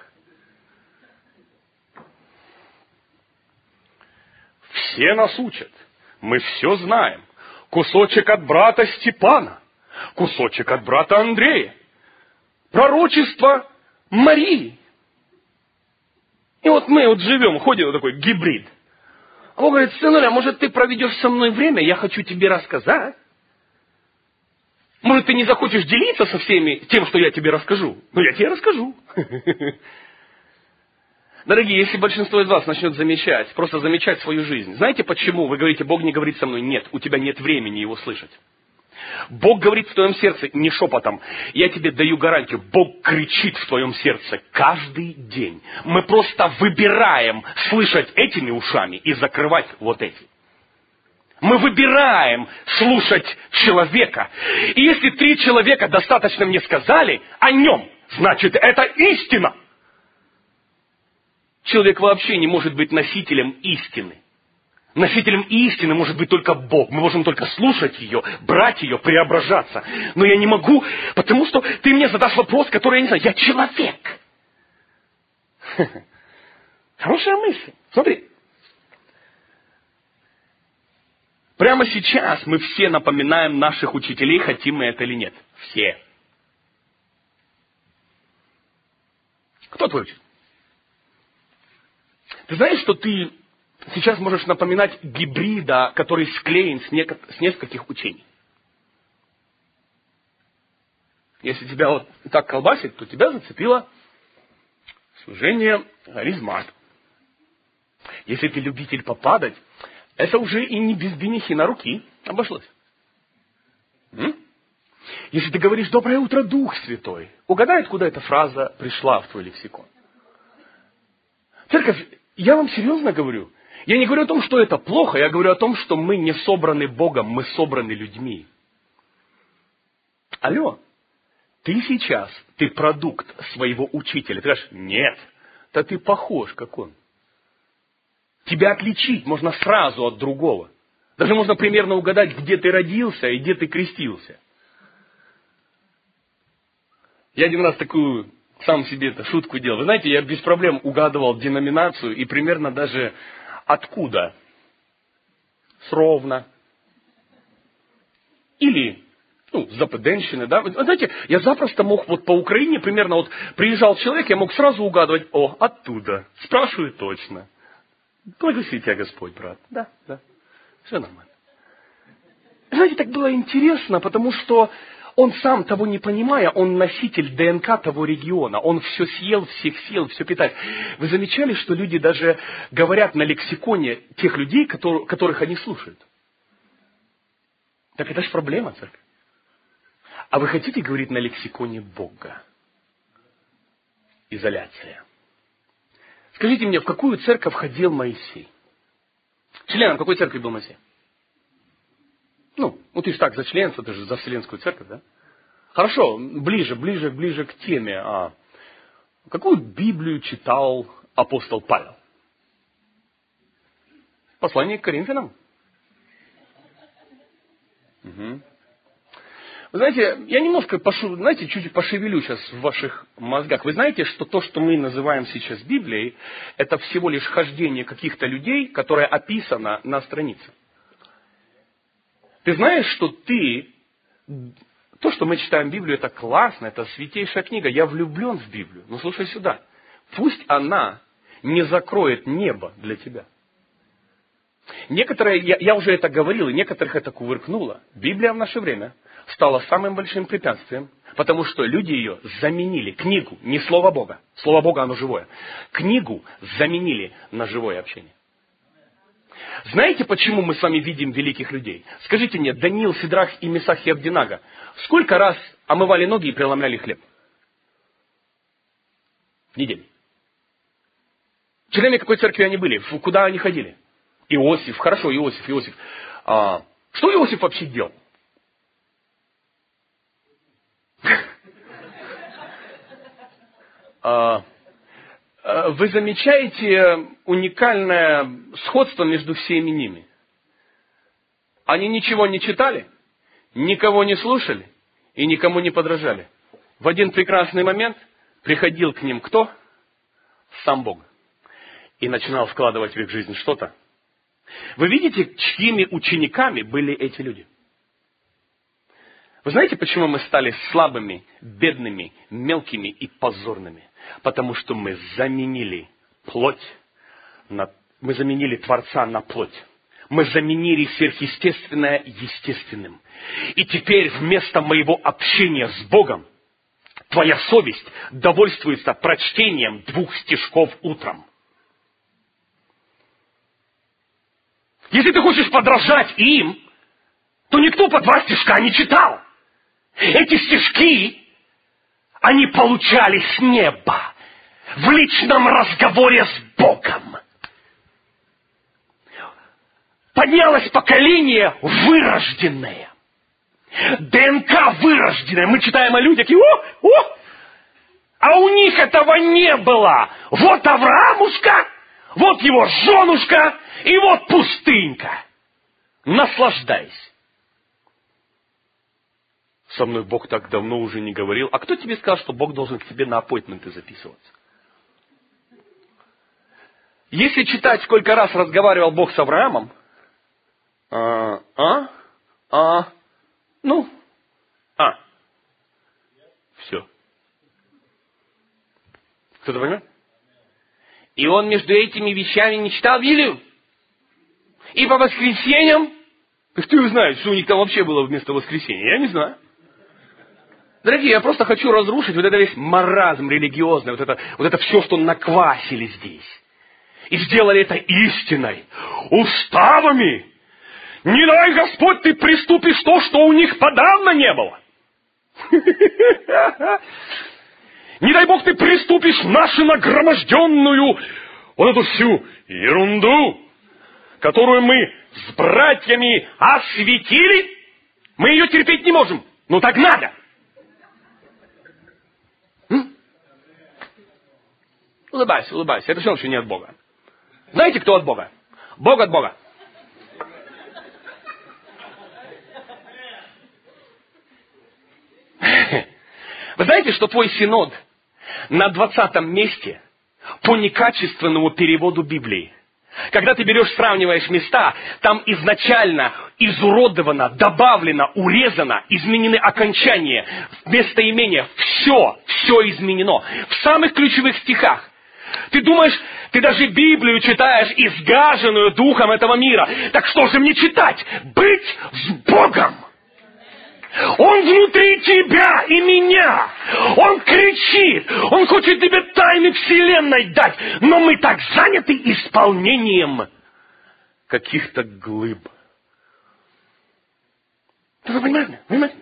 Все нас учат. Мы все знаем. Кусочек от брата Степана. Кусочек от брата Андрея. Пророчество Марии. И вот мы вот живем, ходим вот такой гибрид. А Бог говорит, сынуля, может ты проведешь со мной время, я хочу тебе рассказать. Может ты не захочешь делиться со всеми тем, что я тебе расскажу. Ну я тебе расскажу. Дорогие, если большинство из вас начнет замечать, просто замечать свою жизнь, знаете почему вы говорите, Бог не говорит со мной? Нет, у тебя нет времени его слышать. Бог говорит в твоем сердце не шепотом. Я тебе даю гарантию, Бог кричит в твоем сердце каждый день. Мы просто выбираем слышать этими ушами и закрывать вот эти. Мы выбираем слушать человека. И если 3 человека достаточно мне сказали о нем, значит это истина. Человек вообще не может быть носителем истины. Носителем истины может быть только Бог. Мы можем только слушать ее, брать ее, преображаться. Но я не могу, потому что ты мне задашь вопрос, который я не знаю. Я человек. Хорошая мысль. Смотри. Прямо сейчас мы все напоминаем наших учителей, хотим мы это или нет. Все. Кто твой учитель? Ты знаешь, что ты сейчас можешь напоминать гибрида, который склеен с нескольких учений? Если тебя вот так колбасит, то тебя зацепило служение харизмат. Если ты любитель попадать, это уже и не без бенихи на руки обошлось. Если ты говоришь «Доброе утро, Дух Святой», угадай, откуда эта фраза пришла в твой лексикон. Церковь, я вам серьезно говорю, я не говорю о том, что это плохо, я говорю о том, что мы не собраны Богом, мы собраны людьми. Алло, ты продукт своего учителя. Ты говоришь, нет, да ты похож, как он. Тебя отличить можно сразу от другого. Даже можно примерно угадать, где ты родился и где ты крестился. Я один раз такую сам себе шутку делал. Вы знаете, я без проблем угадывал деноминацию и примерно даже откуда. С Ровно. Или, с Западенщины, да. Вы знаете, я запросто мог вот по Украине примерно вот приезжал человек, я мог сразу угадывать, оттуда. Спрашиваю точно. Благослови тебя Господь, брат. Да. Все нормально. Знаете, так было интересно, потому что он сам, того не понимая, он носитель ДНК того региона. Он все съел, всех съел, все питает. Вы замечали, что люди даже говорят на лексиконе тех людей, которых они слушают? Так это же проблема, церковь. А вы хотите говорить на лексиконе Бога? Изоляция. Скажите мне, в какую церковь ходил Моисей? Членом какой церкви был Моисей? Ну ты же так за членство, ты же за Вселенскую церковь, да? Хорошо, ближе к теме. Какую Библию читал апостол Павел? Послание к Коринфянам. Угу. Вы знаете, я немножко чуть пошевелю сейчас в ваших мозгах. Вы знаете, что то, что мы называем сейчас Библией, это всего лишь хождение каких-то людей, которое описано на странице. Ты знаешь, что то, что мы читаем Библию, это классно, это святейшая книга. Я влюблен в Библию. Но слушай сюда. Пусть она не закроет небо для тебя. Некоторые, я уже это говорил, и некоторых это кувыркнуло. Библия в наше время стала самым большим препятствием, потому что люди ее заменили, книгу, не Слово Бога. Слово Бога, оно живое. Книгу заменили на живое общение. Знаете, почему мы с вами видим великих людей? Скажите мне, Даниил, Сидрах и Месах и Абдинага, сколько раз омывали ноги и преломляли хлеб? В неделю. Членами какой церкви они были? Куда они ходили? Иосиф. Хорошо, Иосиф. Что Иосиф вообще делал? Вы замечаете уникальное сходство между всеми ними? Они ничего не читали, никого не слушали и никому не подражали. В один прекрасный момент приходил к ним кто? Сам Бог. И начинал вкладывать в их жизнь что-то. Вы видите, чьими учениками были эти люди? Вы знаете, почему мы стали слабыми, бедными, мелкими и позорными? Потому что мы заменили Творца на плоть. Мы заменили сверхъестественное естественным. И теперь вместо моего общения с Богом, твоя совесть довольствуется прочтением 2 стишков утром. Если ты хочешь подражать им, то никто по 2 стишка не читал. Эти стишки, они получали с неба, в личном разговоре с Богом. Поднялось поколение вырожденное. ДНК вырожденная. Мы читаем о людях, и а у них этого не было. Вот Авраамушка, вот его женушка, и вот пустынька. Наслаждайся. Со мной Бог так давно уже не говорил. А кто тебе сказал, что Бог должен к тебе на аппоинтменты записываться? Если читать, сколько раз разговаривал Бог с Авраамом, все. Кто-то понимает? И он между этими вещами не читал Библию. И по воскресеньям, кто знает, что у них там вообще было вместо воскресенья, я не знаю. Дорогие, я просто хочу разрушить вот это весь маразм религиозный, вот это все, что наквасили здесь. И сделали это истиной, уставами. Не дай, Господь, ты приступишь то, что у них подавно не было. Не дай Бог, ты приступишь нашу нагроможденную вот эту всю ерунду, которую мы с братьями осветили. Мы ее терпеть не можем. Ну так надо. Улыбайся, улыбайся. Это все еще не от Бога. Знаете, кто от Бога? Бог от Бога. Вы знаете, что твой синод на 20-м месте по некачественному переводу Библии? Когда ты берешь, сравниваешь места, там изначально изуродовано, добавлено, урезано, изменены окончания, местоимения. Все изменено. В самых ключевых стихах. Ты думаешь, ты даже Библию читаешь, изгаженную духом этого мира. Так что же мне читать? Быть с Богом. Он внутри тебя и меня. Он кричит. Он хочет тебе тайны вселенной дать. Но мы так заняты исполнением каких-то глыб. Вы понимаете?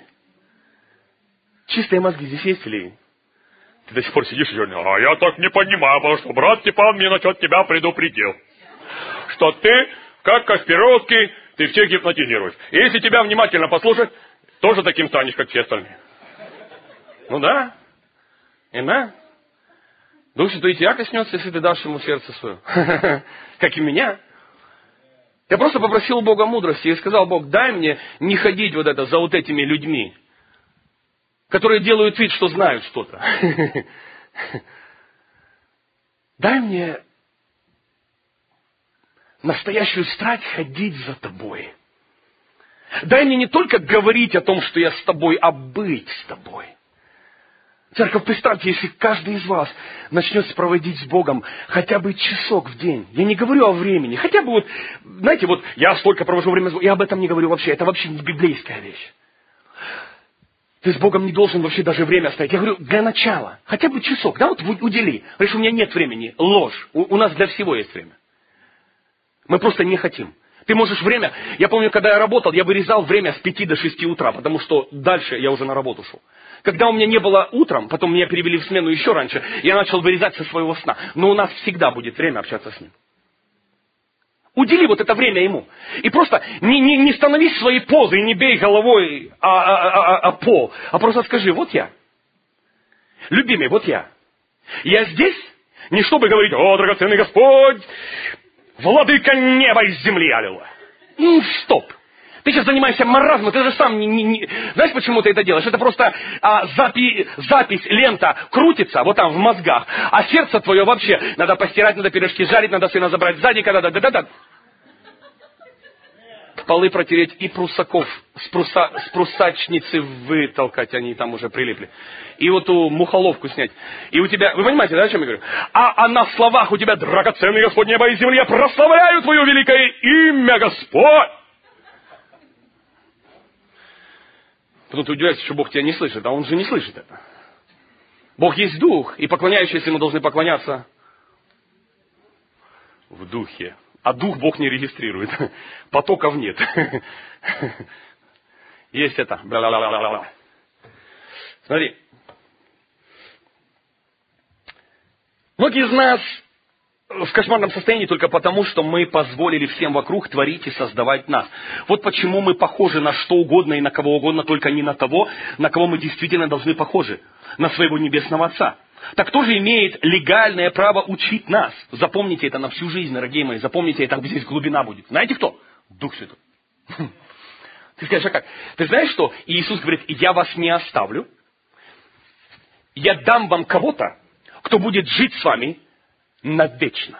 Чистые мозги здесь есть или... Ты до сих пор сидишь и говоришь, а я так не понимаю, потому что брат Степан мне насчет тебя предупредил, что ты как Касперовский, ты всех гипнотизируешь. И если тебя внимательно послушать, тоже таким станешь, как все остальные. Ну да. Аминь. Дух Святой тебя коснется, если ты дашь ему сердце свое. Как и меня. Я просто попросил Бога мудрости и сказал: Бог, дай мне не ходить вот это за вот этими людьми, которые делают вид, что знают что-то. Дай мне настоящую страсть ходить за тобой. Дай мне не только говорить о том, что я с тобой, а быть с тобой. Церковь, представьте, если каждый из вас начнет проводить с Богом хотя бы часок в день. Я не говорю о времени. Хотя бы вот, знаете, вот я столько провожу время с Богом. Я об этом не говорю вообще. Это вообще не библейская вещь. Ты с Богом не должен вообще даже время оставить. Я говорю, для начала. Хотя бы часок. Да, вот удели. Потому что у меня нет времени. Ложь. У нас для всего есть время. Мы просто не хотим. Ты можешь время... Я помню, когда я работал, я вырезал время с 5 до 6 утра, потому что дальше я уже на работу шел. Когда у меня не было утром, потом меня перевели в смену еще раньше, я начал вырезать со своего сна. Но у нас всегда будет время общаться с ним. Удели вот это время ему. И просто не становись в своей позы и не бей головой о пол, а просто скажи: вот я. Любимый, вот я. Я здесь не чтобы говорить: о, драгоценный Господь, владыка неба и земли, аллилуйя. Стоп. Ты сейчас занимаешься маразмом, ты же сам не... Знаешь, почему ты это делаешь? Это просто запись, лента крутится вот там в мозгах, а сердце твое вообще надо постирать, надо пирожки жарить, надо сына забрать сзади, когда-то. Полы протереть и прусаков с прусачницы вытолкать, они там уже прилипли. И вот ту мухоловку снять. И у тебя, вы понимаете, да, о чем я говорю? А на словах у тебя: драгоценный Господь неба и земли, я прославляю Твое великое имя, Господь. Потом ты удивляешься, что Бог тебя не слышит, а Он же не слышит это. Бог есть Дух, и поклоняющиеся Ему должны поклоняться в Духе. А Дух Бог не регистрирует. Потоков нет. Есть это. Бла-бла-бла-бла-бла. Смотри. Многие из нас в кошмарном состоянии только потому, что мы позволили всем вокруг творить и создавать нас. Вот почему мы похожи на что угодно и на кого угодно, только не на того, на кого мы действительно должны похожи. На своего Небесного Отца. Так кто же имеет легальное право учить нас? Запомните это на всю жизнь, дорогие мои. Запомните это, здесь глубина будет. Знаете кто? Дух Святой. Ты скажешь: а как? Ты знаешь, что Иисус говорит: я вас не оставлю. Я дам вам кого-то, кто будет жить с вами навечно.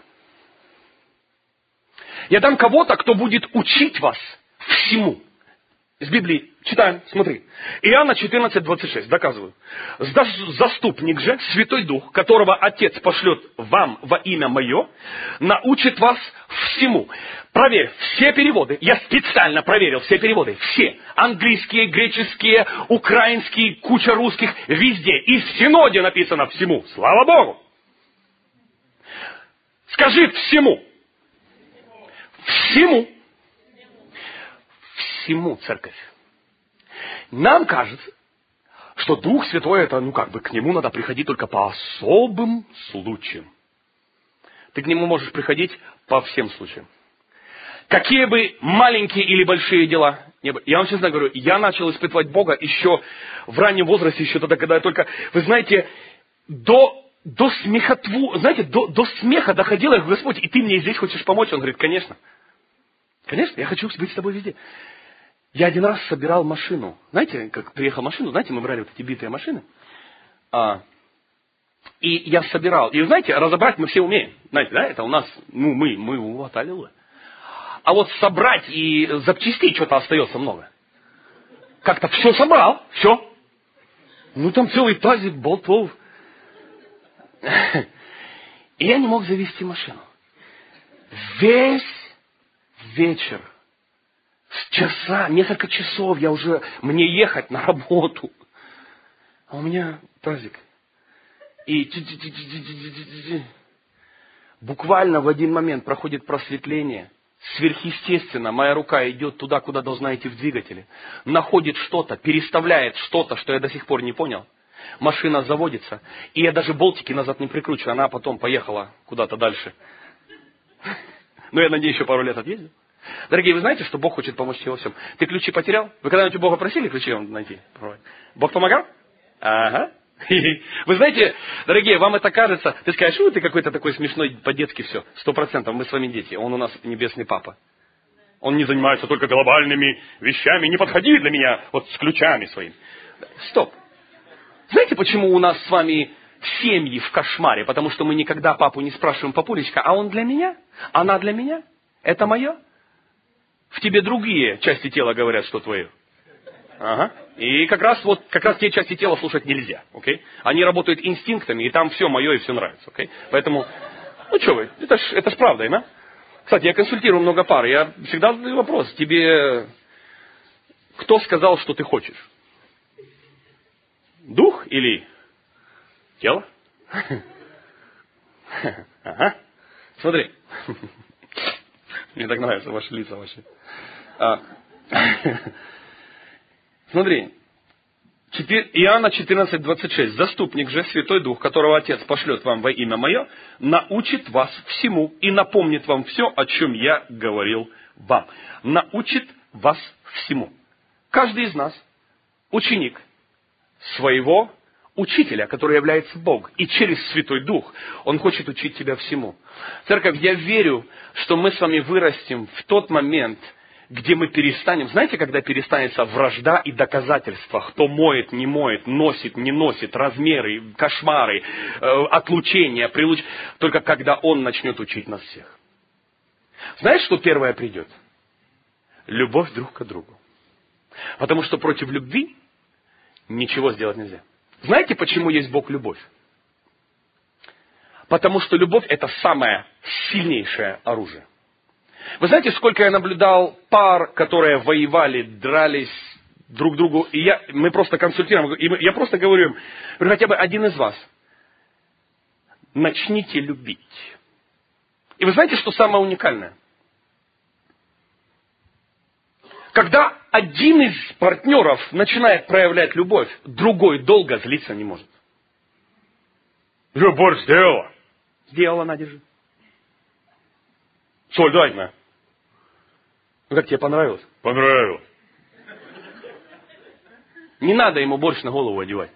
Я дам кого-то, кто будет учить вас всему. Из Библии читаем, смотри. Иоанна 14:26, доказываю. Заступник же, Святой Дух, которого Отец пошлет вам во имя Мое, научит вас всему. Проверь все переводы. Я специально проверил все переводы. Все. Английские, греческие, украинские, куча русских. Везде. И в Синоде написано всему. Слава Богу. Скажи всему. Всему. Всему, церковь. Нам кажется, что Дух Святой, это, к Нему надо приходить только по особым случаям. Ты к Нему можешь приходить по всем случаям. Какие бы маленькие или большие дела не были. Я вам честно говорю, я начал испытывать Бога еще в раннем возрасте, еще тогда, когда я только, вы знаете, до смеха доходило, я говорю: Господь, и ты мне здесь хочешь помочь? Он говорит: конечно. Конечно, я хочу быть с тобой везде. Я один раз собирал машину. Знаете, как приехал машину, знаете, мы брали вот эти битые машины. И я собирал. И знаете, разобрать мы все умеем. Знаете, да, это у нас, мы вот, аллилуйя. А вот собрать и запчастей что-то остается много. Как-то все собрал, все. Там целый тазик болтов. И я не мог завести машину. Весь вечер. Несколько часов мне ехать на работу. А у меня тазик. И буквально в один момент проходит просветление. Сверхъестественно моя рука идет туда, куда должна идти в двигателе. Находит что-то, переставляет что-то, что я до сих пор не понял. Машина заводится. И я даже болтики назад не прикручиваю. Она потом поехала куда-то дальше. Но я надеюсь, еще пару лет отъездил. Дорогие, вы знаете, что Бог хочет помочь тебе во всем? Ты ключи потерял? Вы когда-нибудь у Бога просили ключи вам найти? Бог помогал? Ага. Вы знаете, дорогие, вам это кажется, ты скажешь, ты какой-то такой смешной, по-детски все. 100%, мы с вами дети, он у нас небесный папа. Он не занимается только глобальными вещами, не подходи для меня вот с ключами своими. Стоп. Знаете, почему у нас с вами семьи в кошмаре? Потому что мы никогда папу не спрашиваем, папулечка, а он для меня? Она для меня? Это мое? В тебе другие части тела говорят, что твое. Ага. И как раз те части тела слушать нельзя. Okay? Они работают инстинктами, и там все мое и все нравится. Okay? Поэтому, что вы, это ж правда, да? Кстати, я консультирую много пар, я всегда задаю вопрос, тебе кто сказал, что ты хочешь? Дух или тело? Ага. Смотри. Мне так нравятся ваши лица вообще. Смотри. Иоанна 14:26. Заступник же, Святой Дух, которого Отец пошлет вам во имя Мое, научит вас всему и напомнит вам все, о чем я говорил вам. Научит вас всему. Каждый из нас ученик своего учителя, который является Бог. И через Святой Дух Он хочет учить тебя всему. Церковь, я верю, что мы с вами вырастем в тот момент, где мы перестанем, знаете, когда перестанется вражда и доказательства, кто моет, не моет, носит, не носит, размеры, кошмары, отлучения, только когда Он начнет учить нас всех. Знаешь, что первое придет? Любовь друг к другу. Потому что против любви ничего сделать нельзя. Знаете, почему есть Бог любовь? Потому что любовь – это самое сильнейшее оружие. Вы знаете, сколько я наблюдал пар, которые воевали, дрались друг другу, и мы просто консультируем, и я просто говорю им, хотя бы один из вас, начните любить. И вы знаете, что самое уникальное? Когда один из партнеров начинает проявлять любовь, другой долго злиться не может. Любовь сделала. Сделала, на, держи. Соль, дай на. Ну как тебе понравилось? Понравилось. Не надо ему борщ на голову одевать.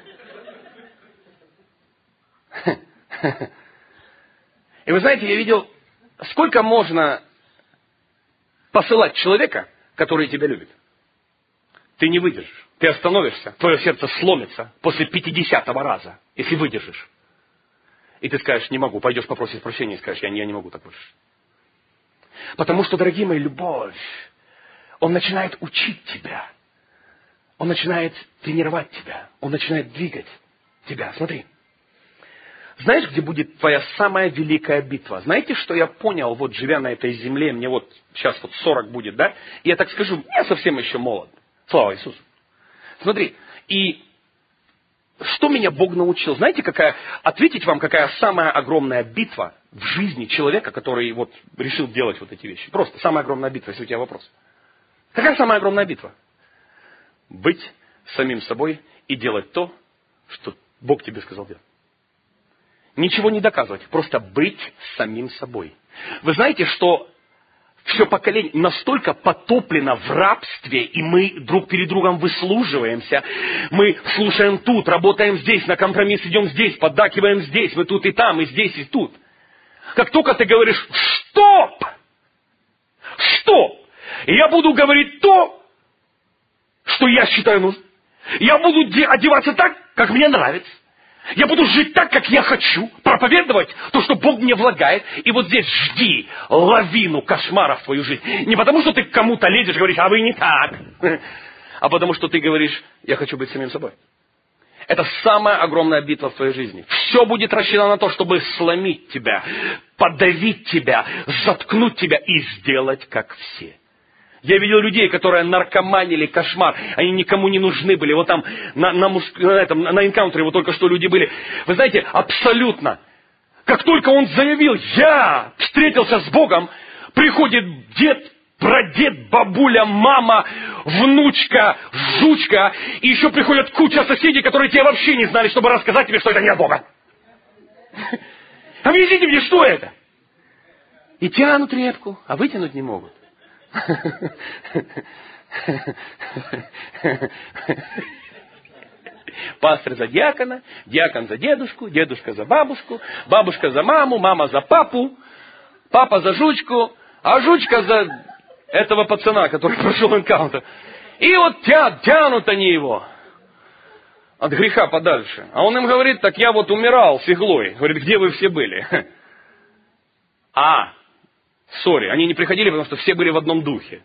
И вы знаете, я видел, сколько можно посылать человека, который тебя любит. Ты не выдержишь. Ты остановишься, твое сердце сломится после 50-го раза, если выдержишь. И ты скажешь, не могу, пойдешь попросить прощения и скажешь, я не могу так больше. Потому что, дорогие мои, любовь, Он начинает учить тебя. Он начинает тренировать тебя. Он начинает двигать тебя. Смотри. Знаешь, где будет твоя самая великая битва? Знаете, что я понял, вот живя на этой земле, мне вот сейчас вот 40 будет, да? И я так скажу, я совсем еще молод. Слава Иисусу. Смотри, и что меня Бог научил? Знаете, ответить вам, какая самая огромная битва в жизни человека, который вот решил делать вот эти вещи? Просто самая огромная битва, если у тебя вопрос. Какая самая огромная битва? Быть самим собой и делать то, что Бог тебе сказал делать. Ничего не доказывать, просто быть самим собой. Вы знаете, что все поколение настолько потоплено в рабстве, и мы друг перед другом выслуживаемся. Мы слушаем тут, работаем здесь, на компромисс идем здесь, поддакиваем здесь, мы тут и там, и здесь, и тут. Как только ты говоришь «стоп», «стоп», я буду говорить то, что я считаю нужным. Я буду одеваться так, как мне нравится. Я буду жить так, как я хочу, проповедовать то, что Бог мне влагает. И вот здесь жди лавину кошмаров в твою жизнь. Не потому, что ты к кому-то лезешь и говоришь, а вы не так. А потому, что ты говоришь, я хочу быть самим собой. Это самая огромная битва в твоей жизни. Все будет рассчитано на то, чтобы сломить тебя, подавить тебя, заткнуть тебя и сделать, как все. Я видел людей, которые наркоманили кошмар. Они никому не нужны были. Вот там на энкаунтере вот только что люди были. Вы знаете, абсолютно. Как только он заявил, я встретился с Богом, приходит дед, прадед, бабуля, мама, внучка, жучка. И еще приходят куча соседей, которые тебя вообще не знали, чтобы рассказать тебе, что это не от Бога. Объясните мне, что это? И тянут репку, а вытянуть не могут. Пастор за диакона, диакон за дедушку, дедушка за бабушку, бабушка за маму, мама за папу, папа за жучку, а жучка за этого пацана, который прошел энкаунтер. И вот тянут они его от греха подальше. А он им говорит, так я вот умирал с иглой. Говорит, где вы все были? Сори, они не приходили, потому что все были в одном духе.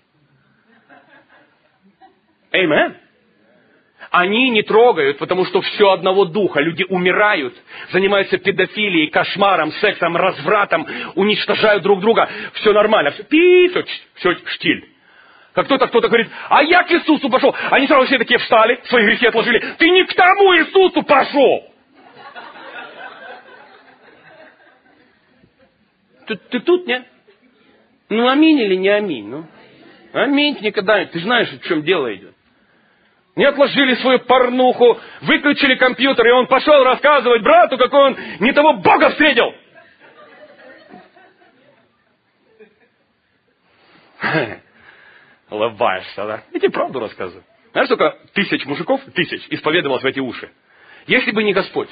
Amen. Они не трогают, потому что все одного духа. Люди умирают, занимаются педофилией, кошмаром, сексом, развратом, уничтожают друг друга. Все нормально. Все штиль. Как кто-то говорит, а я к Иисусу пошел. Они сразу все такие встали, свои грехи отложили. Ты не к тому Иисусу пошел. Ты тут, нет? Ну, аминь или не аминь? Ну, аминь никогда. Ты знаешь, в чем дело идет. Не отложили свою порнуху, выключили компьютер, и он пошел рассказывать брату, какой он не того Бога встретил. Улыбаешься, да? Я тебе правду рассказываю. Знаешь, сколько тысяч мужиков, исповедовалось в эти уши? Если бы не Господь.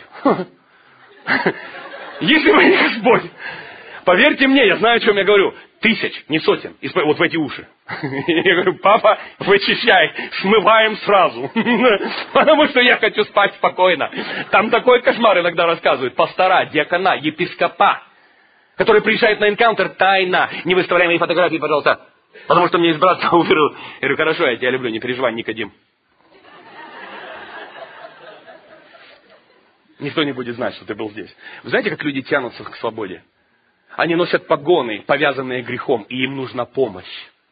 Если бы не Господь. Поверьте мне, я знаю, о чем я говорю. Тысяч, не сотен, вот в эти уши. Я говорю, папа, вычищай, смываем сразу. Потому что я хочу спать спокойно. Там такой кошмар иногда рассказывают. Пастора, диакона, епископа, которые приезжают на энкаунтер тайно. Не выставляй мои фотографии, пожалуйста. Потому что мне из братства умерл. Я говорю, хорошо, я тебя люблю, не переживай, Никодим. Никто не будет знать, что ты был здесь. Вы знаете, как люди тянутся к свободе? Они носят погоны, повязанные грехом, и им нужна помощь.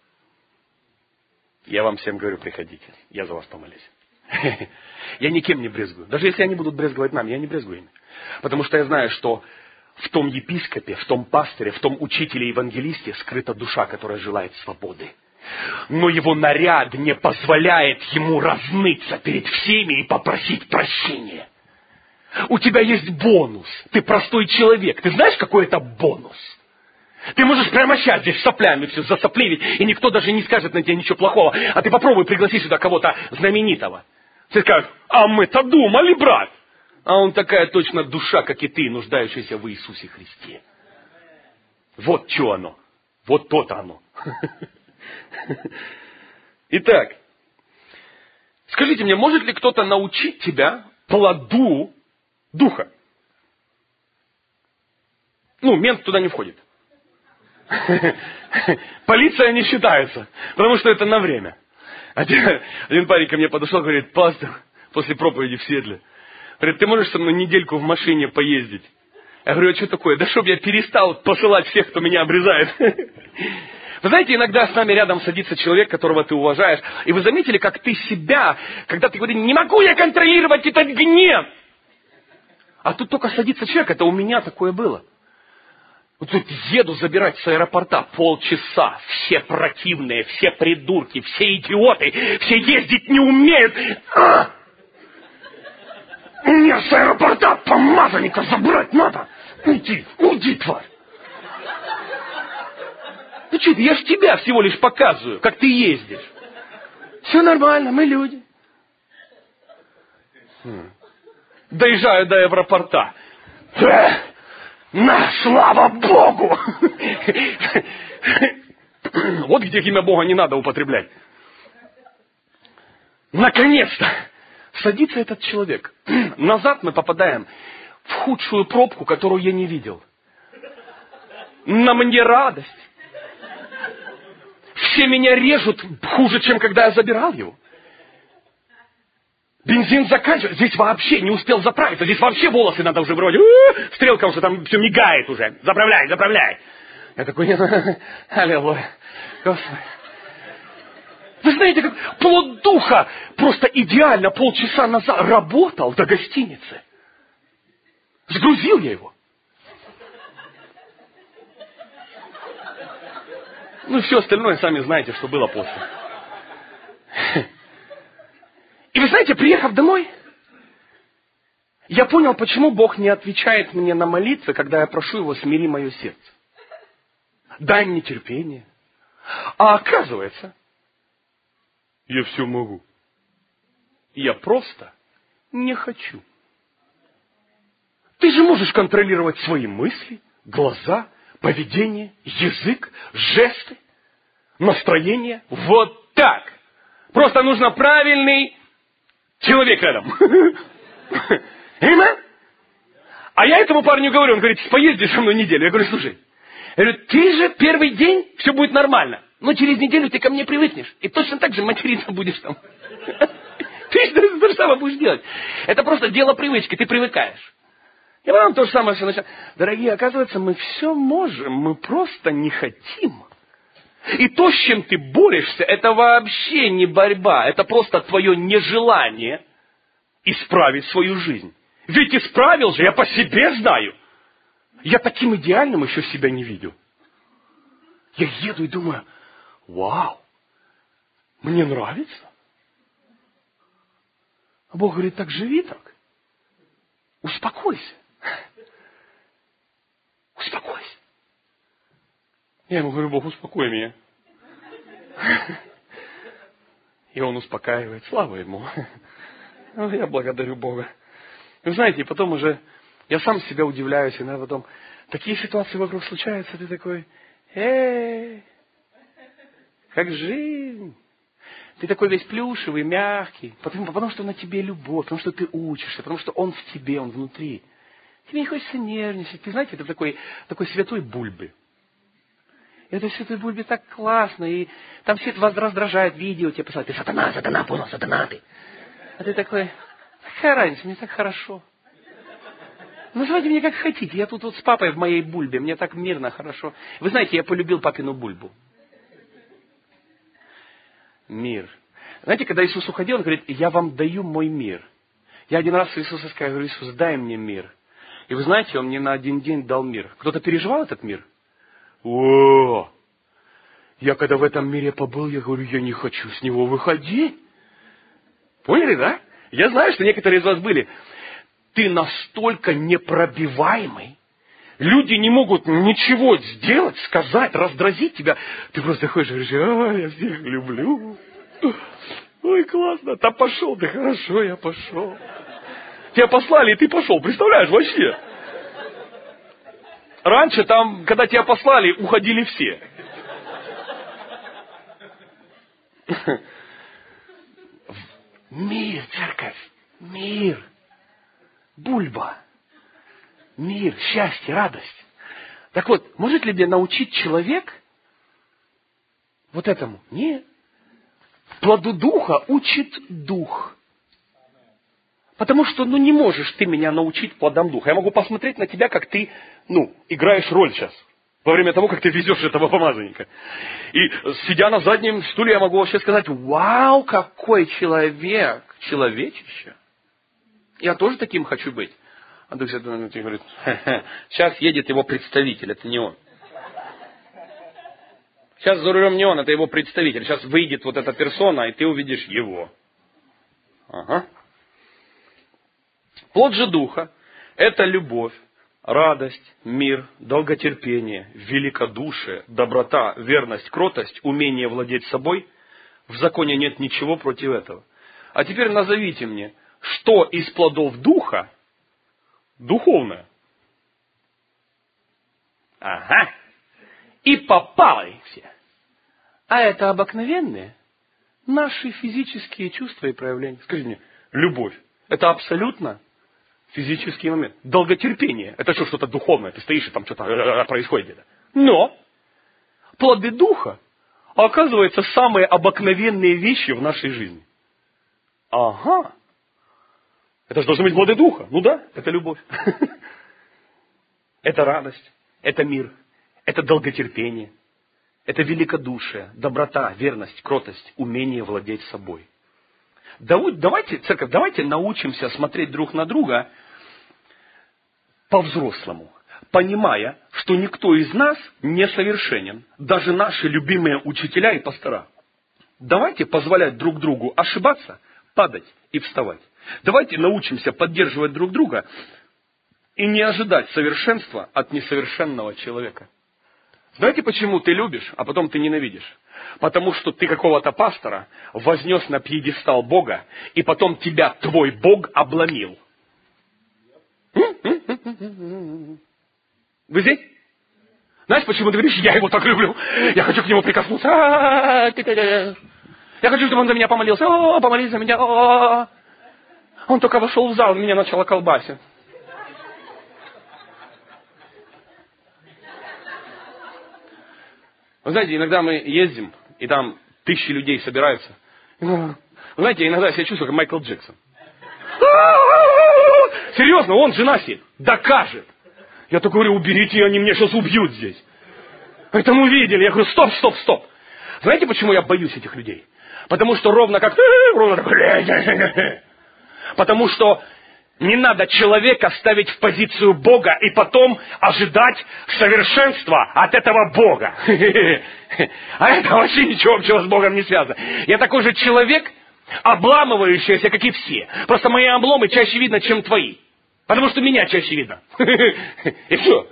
Я вам всем говорю, приходите, я за вас помолюсь. Я никем не брезгую. Даже если они будут брезговать нами, я не брезгую ими. Потому что я знаю, что в том епископе, в том пастыре, в том учителе-евангелисте скрыта душа, которая желает свободы. Но его наряд не позволяет ему разныться перед всеми и попросить прощения. У тебя есть бонус. Ты простой человек. Ты знаешь, какой это бонус? Ты можешь прямо сейчас здесь соплями все засопливить, и никто даже не скажет на тебя ничего плохого. А ты попробуй пригласи сюда кого-то знаменитого. Все скажут, а мы-то думали, брат. А он такая точно душа, как и ты, нуждающаяся в Иисусе Христе. Вот что оно. Вот то-то оно. Итак, скажите мне, может ли кто-то научить тебя плоду Духа? Мент туда не входит. Полиция не считается, потому что это на время. Один парень ко мне подошел, говорит, пастор, после проповеди в Седле, говорит, ты можешь со мной недельку в машине поездить? Я говорю, а что такое? Да чтоб я перестал посылать всех, кто меня обрезает. Вы знаете, иногда с нами рядом садится человек, которого ты уважаешь, и вы заметили, как ты себя, когда ты говоришь, не могу я контролировать этот гнев. А тут только садится человек, это у меня такое было. Вот тут еду забирать с аэропорта полчаса, все противные, все придурки, все идиоты, все ездить не умеют. Мне с аэропорта помазанника забрать надо. Уйди, тварь. Ну что, я ж тебя всего лишь показываю, как ты ездишь. Все нормально, мы люди. Доезжаю до аэропорта. Слава Богу! Вот где имя Бога не надо употреблять. Наконец-то садится этот человек. Назад мы попадаем в худшую пробку, которую я не видел. На мне радость. Все меня режут хуже, чем когда я забирал его. Бензин заканчивается. Здесь вообще не успел заправиться. Здесь вообще волосы надо уже вроде. Стрелка уже там все мигает уже. Заправляй. Я такой, аллилуйя. Господи. Вы знаете, как плод духа просто идеально полчаса назад работал до гостиницы. Сгрузил я его. Все остальное сами знаете, что было после. И вы знаете, приехав домой, я понял, почему Бог не отвечает мне на молитвы, когда я прошу Его, смири мое сердце. дай мне терпение. А оказывается, я все могу. Я просто не хочу. Ты же можешь контролировать свои мысли, глаза, поведение, язык, жесты, настроение. Вот так. Просто нужно правильный человек рядом. Именно? А я этому парню говорю, он говорит, поезди со мной неделю. Я говорю, слушай, я говорю, ты же первый день, все будет нормально. Но через неделю ты ко мне привыкнешь. И точно так же материться будешь там. Ты же то же самое будешь делать. Это просто дело привычки, ты привыкаешь. И потом то же самое все начинает. Дорогие, оказывается, мы все можем, мы просто не хотим. И то, с чем ты борешься, это вообще не борьба. Это просто твое нежелание исправить свою жизнь. Ведь исправил же, я по себе знаю. Я таким идеальным еще себя не видел. Я еду и думаю, вау, мне нравится. А Бог говорит, так живи так. Успокойся. Успокойся. Я ему говорю, Бог, успокой меня. И он успокаивает. Слава ему. Я благодарю Бога. Вы знаете, потом уже я сам себя удивляюсь, иногда потом такие ситуации вокруг случаются, ты такой, как жизнь. Ты такой весь плюшевый, мягкий, потому что на тебе любовь, потому что ты учишься, потому что он в тебе, он внутри. Тебе не хочется нервничать. Ты знаете, это такой святой Бульбе. Это святой Бульбе так классно, и там все это вас раздражает, видео тебе посылают, ты сатана, понял, сатана ты. А ты такой, какая разница, мне так хорошо. Называйте меня как хотите, я тут вот с папой в моей Бульбе, мне так мирно, хорошо. Вы знаете, я полюбил папину Бульбу. Мир. Знаете, когда Иисус уходил, Он говорит, я вам даю мой мир. Я один раз Иисусу сказал, говорю, Иисус, дай мне мир. И вы знаете, Он мне на один день дал мир. Кто-то переживал этот мир? О! Я когда в этом мире побыл, я говорю, я не хочу с него выходить. Поняли, да? Я знаю, что некоторые из вас были. Ты настолько непробиваемый. Люди не могут ничего сделать, сказать, раздразить тебя. Ты просто ходишь и говоришь, я всех люблю. Ой, классно. Да пошел ты, хорошо, я пошел. Тебя послали, и ты пошел. Представляешь, вообще. Раньше там, когда тебя послали, уходили все. Мир, церковь, мир. Бульба. Мир, счастье, радость. Так вот, может ли меня научить человек вот этому? Нет. Плоду духа учит дух. Потому что, не можешь ты меня научить плодам духа. Я могу посмотреть на тебя, как ты, играешь роль сейчас. Во время того, как ты везешь этого помазанника. И сидя на заднем стуле, я могу вообще сказать, вау, какой человек, человечище. Я тоже таким хочу быть. А Дух Святой говорит, сейчас едет его представитель, это не он. Сейчас за рулем не он, это его представитель. Сейчас выйдет вот эта персона, и ты увидишь его. Ага. Плод же Духа – это любовь, радость, мир, долготерпение, великодушие, доброта, верность, кротость, умение владеть собой. В законе нет ничего против этого. А теперь назовите мне, что из плодов Духа духовное? Ага. И попали все. А это обыкновенные наши физические чувства и проявления. Скажи мне, любовь – это абсолютно физический момент. Долготерпение – это что-то духовное. Ты стоишь, и там что-то происходит где-то. Но плоды Духа, оказывается, самые обыкновенные вещи в нашей жизни. Ага. Это же должны быть плоды Духа. Ну да, это любовь. Это радость, это мир, это долготерпение, это великодушие, доброта, верность, кротость, умение владеть собой. Давайте, церковь, давайте научимся смотреть друг на друга по-взрослому, понимая, что никто из нас не совершенен, даже наши любимые учителя и пастора. Давайте позволять друг другу ошибаться, падать и вставать. Давайте научимся поддерживать друг друга и не ожидать совершенства от несовершенного человека. Знаете, почему ты любишь, а потом ты ненавидишь? Потому что ты какого-то пастора вознес на пьедестал Бога, и потом тебя твой Бог обломил. Вы здесь? Знаешь, почему ты говоришь, я его так люблю, я хочу к нему прикоснуться. Я хочу, чтобы он за меня помолился. Помолись за меня. Он только вошел в зал, меня начало колбасить. Вы знаете, иногда мы ездим, и там тысячи людей собираются. Вы знаете, иногда я себя чувствую, как Майкл Джексон. Серьезно, он жена сидит, докажет. Я только говорю, уберите, они меня сейчас убьют здесь. Это мы видели. Я говорю, стоп. Знаете, почему я боюсь этих людей? Потому что ровно как... Потому что не надо человека ставить в позицию Бога и потом ожидать совершенства от этого Бога. А это вообще ничего общего с Богом не связано. Я такой же человек, обламывающийся, как и все. Просто мои обломы чаще видно, чем твои. Потому что меня чаще видно. И все.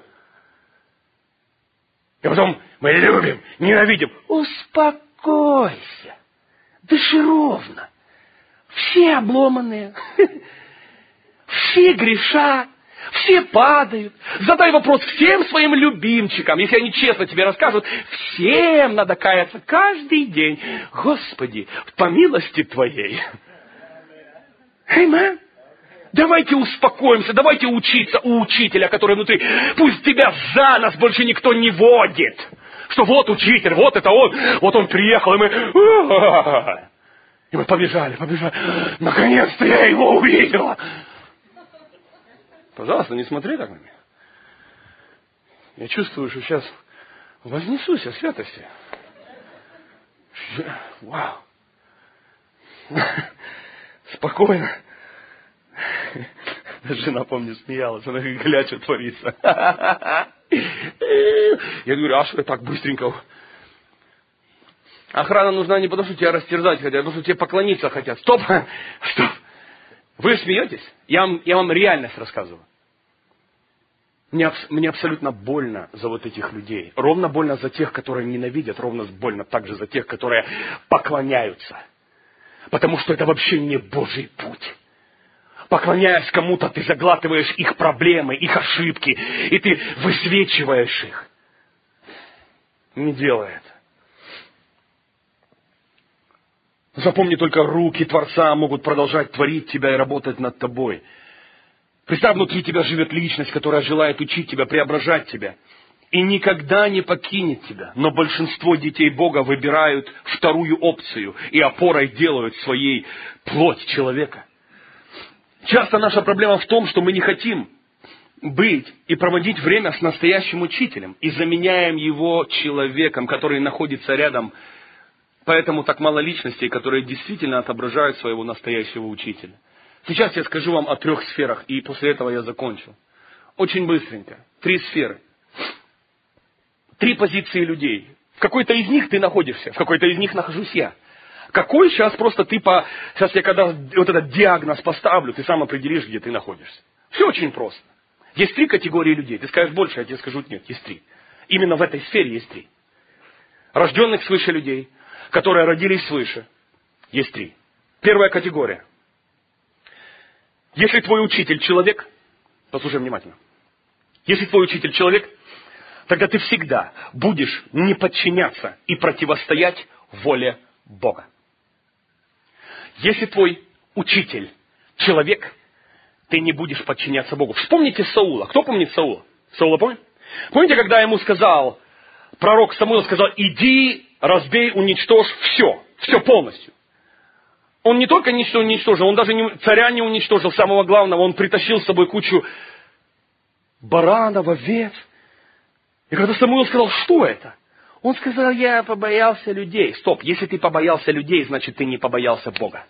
И потом мы любим, ненавидим. Успокойся. Дыши ровно. Все обломанные. Все грешат. Все падают. Задай вопрос всем своим любимчикам. Если они честно тебе расскажут, всем надо каяться каждый день. Господи, по милости Твоей. Аминь. Давайте успокоимся, давайте учиться у учителя, который внутри. Пусть тебя за нас больше никто не водит. Что вот учитель, вот это он, вот он приехал, и мы побежали. Наконец-то я его увидела. Пожалуйста, не смотри так на меня. Я чувствую, что сейчас вознесусь о святости. Вау. Спокойно. Жена, помню, смеялась. Она говорит, гля, что творится. Я говорю, а что так быстренько? Охрана нужна не потому, что тебя растерзать хотят, а потому, что тебе поклониться хотят. Стоп. Вы смеетесь? Я вам реальность рассказываю. Мне абсолютно больно за вот этих людей. Ровно больно за тех, которые ненавидят. Ровно больно также за тех, которые поклоняются. Потому что это вообще не Божий путь. Поклоняясь кому-то, ты заглатываешь их проблемы, их ошибки, и ты высвечиваешь их. Не делай это. Запомни, только руки Творца могут продолжать творить тебя и работать над тобой. Представь, внутри тебя живет личность, которая желает учить тебя, преображать тебя. И никогда не покинет тебя. Но большинство детей Бога выбирают вторую опцию и опорой делают своей плоть человека. Часто наша проблема в том, что мы не хотим быть и проводить время с настоящим учителем и заменяем его человеком, который находится рядом. Поэтому так мало личностей, которые действительно отображают своего настоящего учителя. Сейчас я скажу вам о 3 сферах, и после этого я закончу. Очень быстренько. 3 сферы. 3 позиции людей. В какой-то из них ты находишься, в какой-то из них нахожусь я. Какой сейчас просто сейчас я когда вот этот диагноз поставлю, ты сам определишь, где ты находишься. Все очень просто. Есть 3 категории людей. Ты скажешь больше, я тебе скажу нет, есть 3. Именно в этой сфере есть 3. Рожденных свыше людей, которые родились свыше, есть 3. Первая категория. Если твой учитель человек, послушай внимательно. Если твой учитель человек, тогда ты всегда будешь не подчиняться и противостоять воле Бога. Если твой учитель человек, ты не будешь подчиняться Богу. Вспомните Саула. Кто помнит Саула? Саула помнит? Помните, когда ему сказал, пророк Самуил сказал, иди, разбей, уничтожь все полностью. Он не только ничто уничтожил, он даже царя не уничтожил, самого главного, он притащил с собой кучу баранов, овец. И когда Самуил сказал, что это? Он сказал, я побоялся людей. Стоп, если ты побоялся людей, значит ты не побоялся Бога.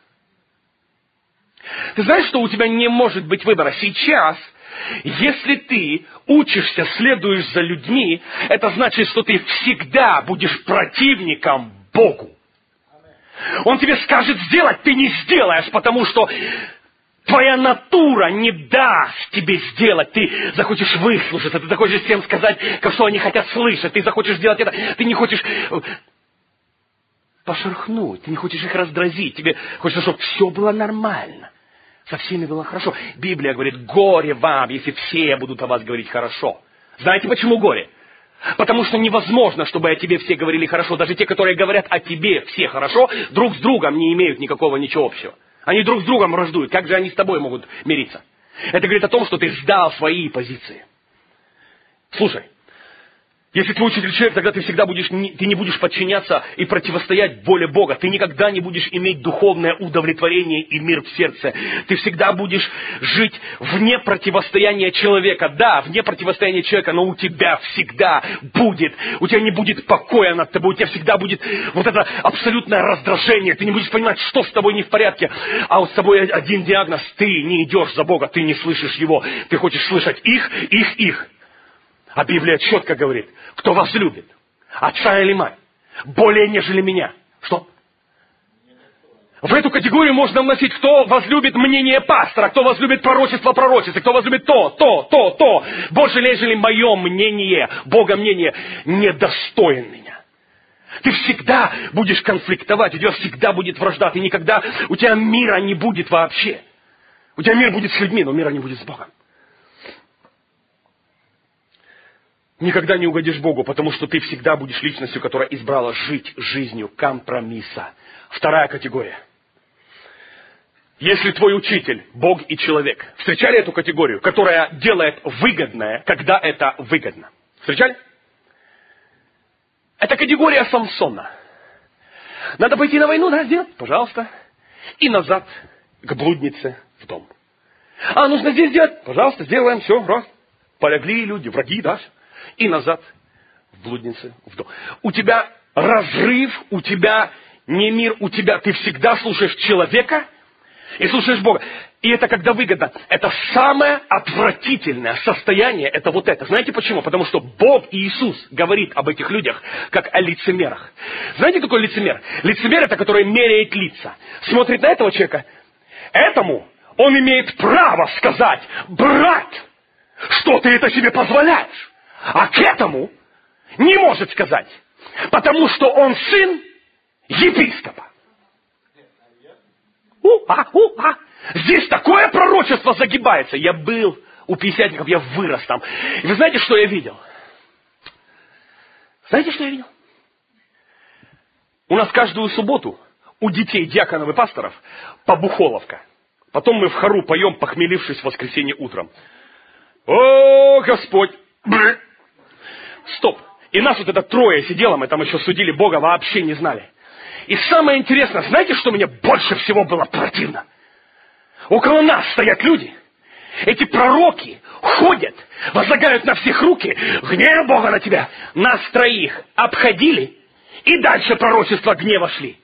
Ты знаешь, что у тебя не может быть выбора? Сейчас, если ты учишься, следуешь за людьми, это значит, что ты всегда будешь противником Богу. Он тебе скажет сделать, ты не сделаешь, потому что Твоя натура не даст тебе сделать. Ты захочешь выслушаться, ты захочешь всем сказать, что они хотят слышать. Ты захочешь сделать это. Ты не хочешь пошерхнуть, ты не хочешь их раздразить. Тебе хочется, чтобы все было нормально. Со всеми было хорошо. Библия говорит, горе вам, если все будут о вас говорить хорошо. Знаете, почему горе? Потому что невозможно, чтобы о тебе все говорили хорошо. Даже те, которые говорят о тебе все хорошо, друг с другом не имеют никакого ничего общего. Они друг с другом враждуют. Как же они с тобой могут мириться? Это говорит о том, что ты сдал свои позиции. Слушай, если ты учитель человек, тогда ты всегда ты не будешь подчиняться и противостоять воле Бога. Ты никогда не будешь иметь духовное удовлетворение и мир в сердце. Ты всегда будешь жить вне противостояния человека. Да, вне противостояния человека, но у тебя всегда будет, у тебя не будет покоя над тобой, у тебя всегда будет вот это абсолютное раздражение. Ты не будешь понимать, что с тобой не в порядке. А вот с тобой один диагноз: ты не идешь за Бога, ты не слышишь Его. Ты хочешь слышать их. А Библия четко говорит, кто возлюбит отца или мать более, нежели меня. Что? В эту категорию можно вносить, кто возлюбит мнение пастора, кто возлюбит пророчество пророчицы, кто возлюбит то. Больше, нежели мое мнение, Бога мнение, недостоин меня. Ты всегда будешь конфликтовать, у тебя всегда будет вражда, ты никогда, у тебя мира не будет вообще. У тебя мир будет с людьми, но мира не будет с Богом. Никогда не угодишь Богу, потому что ты всегда будешь личностью, которая избрала жить жизнью компромисса. Вторая категория. Если твой учитель, Бог и человек, встречали эту категорию, которая делает выгодное, когда это выгодно? Встречали? Это категория Самсона. Надо пойти на войну, да, сделать? Пожалуйста. И назад к блуднице в дом. Нужно здесь сделать? Пожалуйста, сделаем, все, раз. Полегли люди, враги, да, все. И назад в блуднице в дом. У тебя разрыв, у тебя не мир, у тебя ты всегда слушаешь человека и слушаешь Бога. И это когда выгодно. Это самое отвратительное состояние, это вот это. Знаете почему? Потому что Бог и Иисус говорит об этих людях, как о лицемерах. Знаете, какой лицемер? Лицемер — это который меряет лица. Смотрит на этого человека. Этому он имеет право сказать: брат, что ты это себе позволяешь? А к этому не может сказать, потому что он сын епископа. Здесь такое пророчество загибается. Я был у пятидесятников, я вырос там. И вы знаете, что я видел? Знаете, что я видел? У нас каждую субботу у детей, диаконов и пасторов побухоловка. Потом мы в хору поем, похмелившись в воскресенье утром. О, Господь! Стоп. И нас вот это трое сидело, мы там еще судили Бога, вообще не знали. И самое интересное, знаете, что мне больше всего было противно? Около нас стоят люди. Эти пророки ходят, возлагают на всех руки, гнев Бога на тебя. Нас троих обходили, и дальше пророчества гнева шли.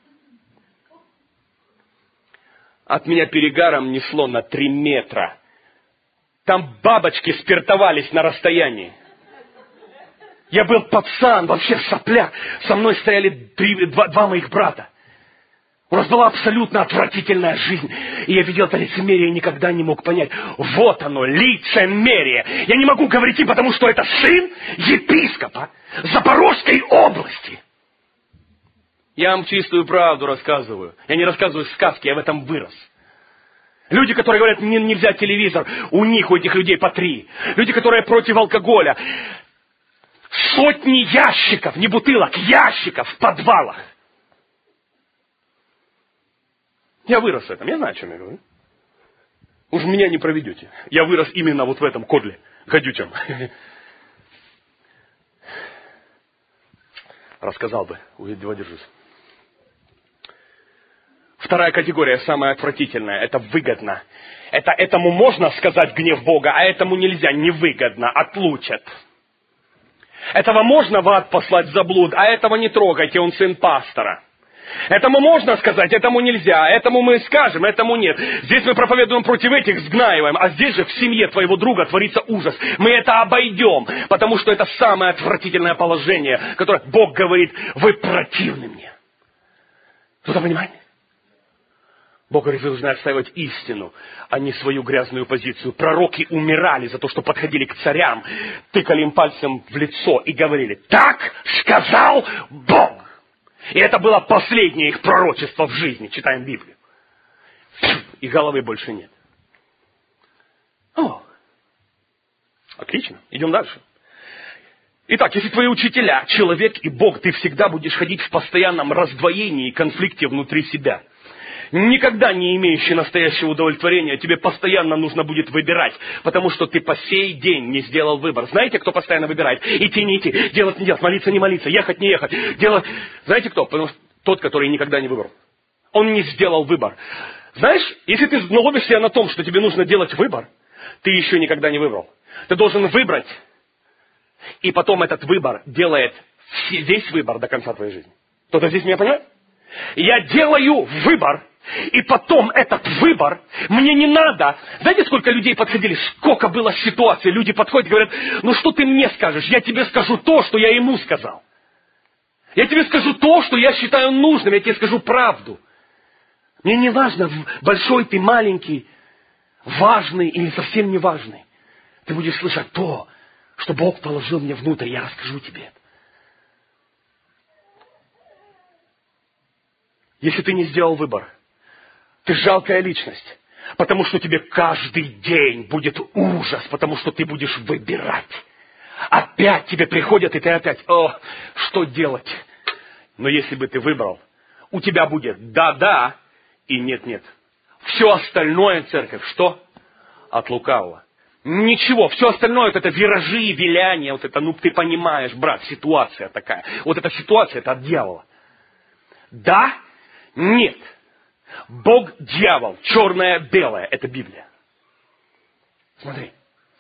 От меня перегаром несло на 3 метра. Там бабочки спиртовались на расстоянии. Я был пацан, вообще сопляк. Со мной стояли 2 моих брата. У нас была абсолютно отвратительная жизнь. И я видел это лицемерие и никогда не мог понять. Вот оно, лицемерие. Я не могу говорить им, потому что это сын епископа Запорожской области. Я вам чистую правду рассказываю. Я не рассказываю сказки, я в этом вырос. Люди, которые говорят, нельзя телевизор, у них, у этих людей по 3. Люди, которые против алкоголя. Сотни ящиков, не бутылок, ящиков в подвалах. Я вырос в этом, я знаю, о чем я говорю. Уж меня не проведете. Я вырос именно вот в этом кодле гадючем. Рассказал бы, едва держусь. Вторая категория, самая отвратительная, это выгодно. Этому можно сказать гнев Бога, а этому нельзя, невыгодно, отлучат. Этого можно в ад послать за блуд, а этого не трогайте, он сын пастора. Этому можно сказать, этому нельзя, этому мы скажем, этому нет. Здесь мы проповедуем против этих, сгнаиваем, а здесь же в семье твоего друга творится ужас. Мы это обойдем, потому что это самое отвратительное положение, которое Бог говорит: вы противны мне. Кто-то понимает? Бог говорит, вы должны отстаивать истину, а не свою грязную позицию. Пророки умирали за то, что подходили к царям, тыкали им пальцем в лицо и говорили, так сказал Бог. И это было последнее их пророчество в жизни. Читаем Библию. И головы больше нет. О, отлично, идем дальше. Итак, если твои учителя, человек и Бог, ты всегда будешь ходить в постоянном раздвоении и конфликте внутри себя. Никогда не имеющий настоящего удовлетворения, тебе постоянно нужно будет выбирать, потому что ты по сей день не сделал выбор. Знаете, кто постоянно выбирает? Идти, не идти, делать, не делать, молиться, не молиться, ехать, не ехать, делать. Знаете кто? Потому что тот, который никогда не выбрал. Он не сделал выбор. Знаешь, если ты наловишь себя на том, что тебе нужно делать выбор, ты еще никогда не выбрал. Ты должен выбрать, и потом этот выбор делает весь выбор до конца твоей жизни. Кто-то здесь меня понимает? Я делаю выбор, и потом этот выбор, мне не надо. Знаете, сколько людей подходили, сколько было ситуаций, люди подходят и говорят, ну что ты мне скажешь? Я тебе скажу то, что я ему сказал. Я тебе скажу то, что я считаю нужным, я тебе скажу правду. Мне не важно, большой ты, маленький, важный или совсем не важный. Ты будешь слышать то, что Бог положил мне внутрь, я расскажу тебе это. Если ты не сделал выбор, ты жалкая личность, потому что тебе каждый день будет ужас, потому что ты будешь выбирать. Опять тебе приходят, и ты опять, что делать? Но если бы ты выбрал, у тебя будет да-да и нет-нет. Все остальное, церковь, что? От лукавого. Ничего, все остальное это виражи, виляния, вот это, ты понимаешь, брат, ситуация такая. Вот эта ситуация, это от дьявола. Да, нет. Бог, дьявол, черное, белое, это Библия. Смотри.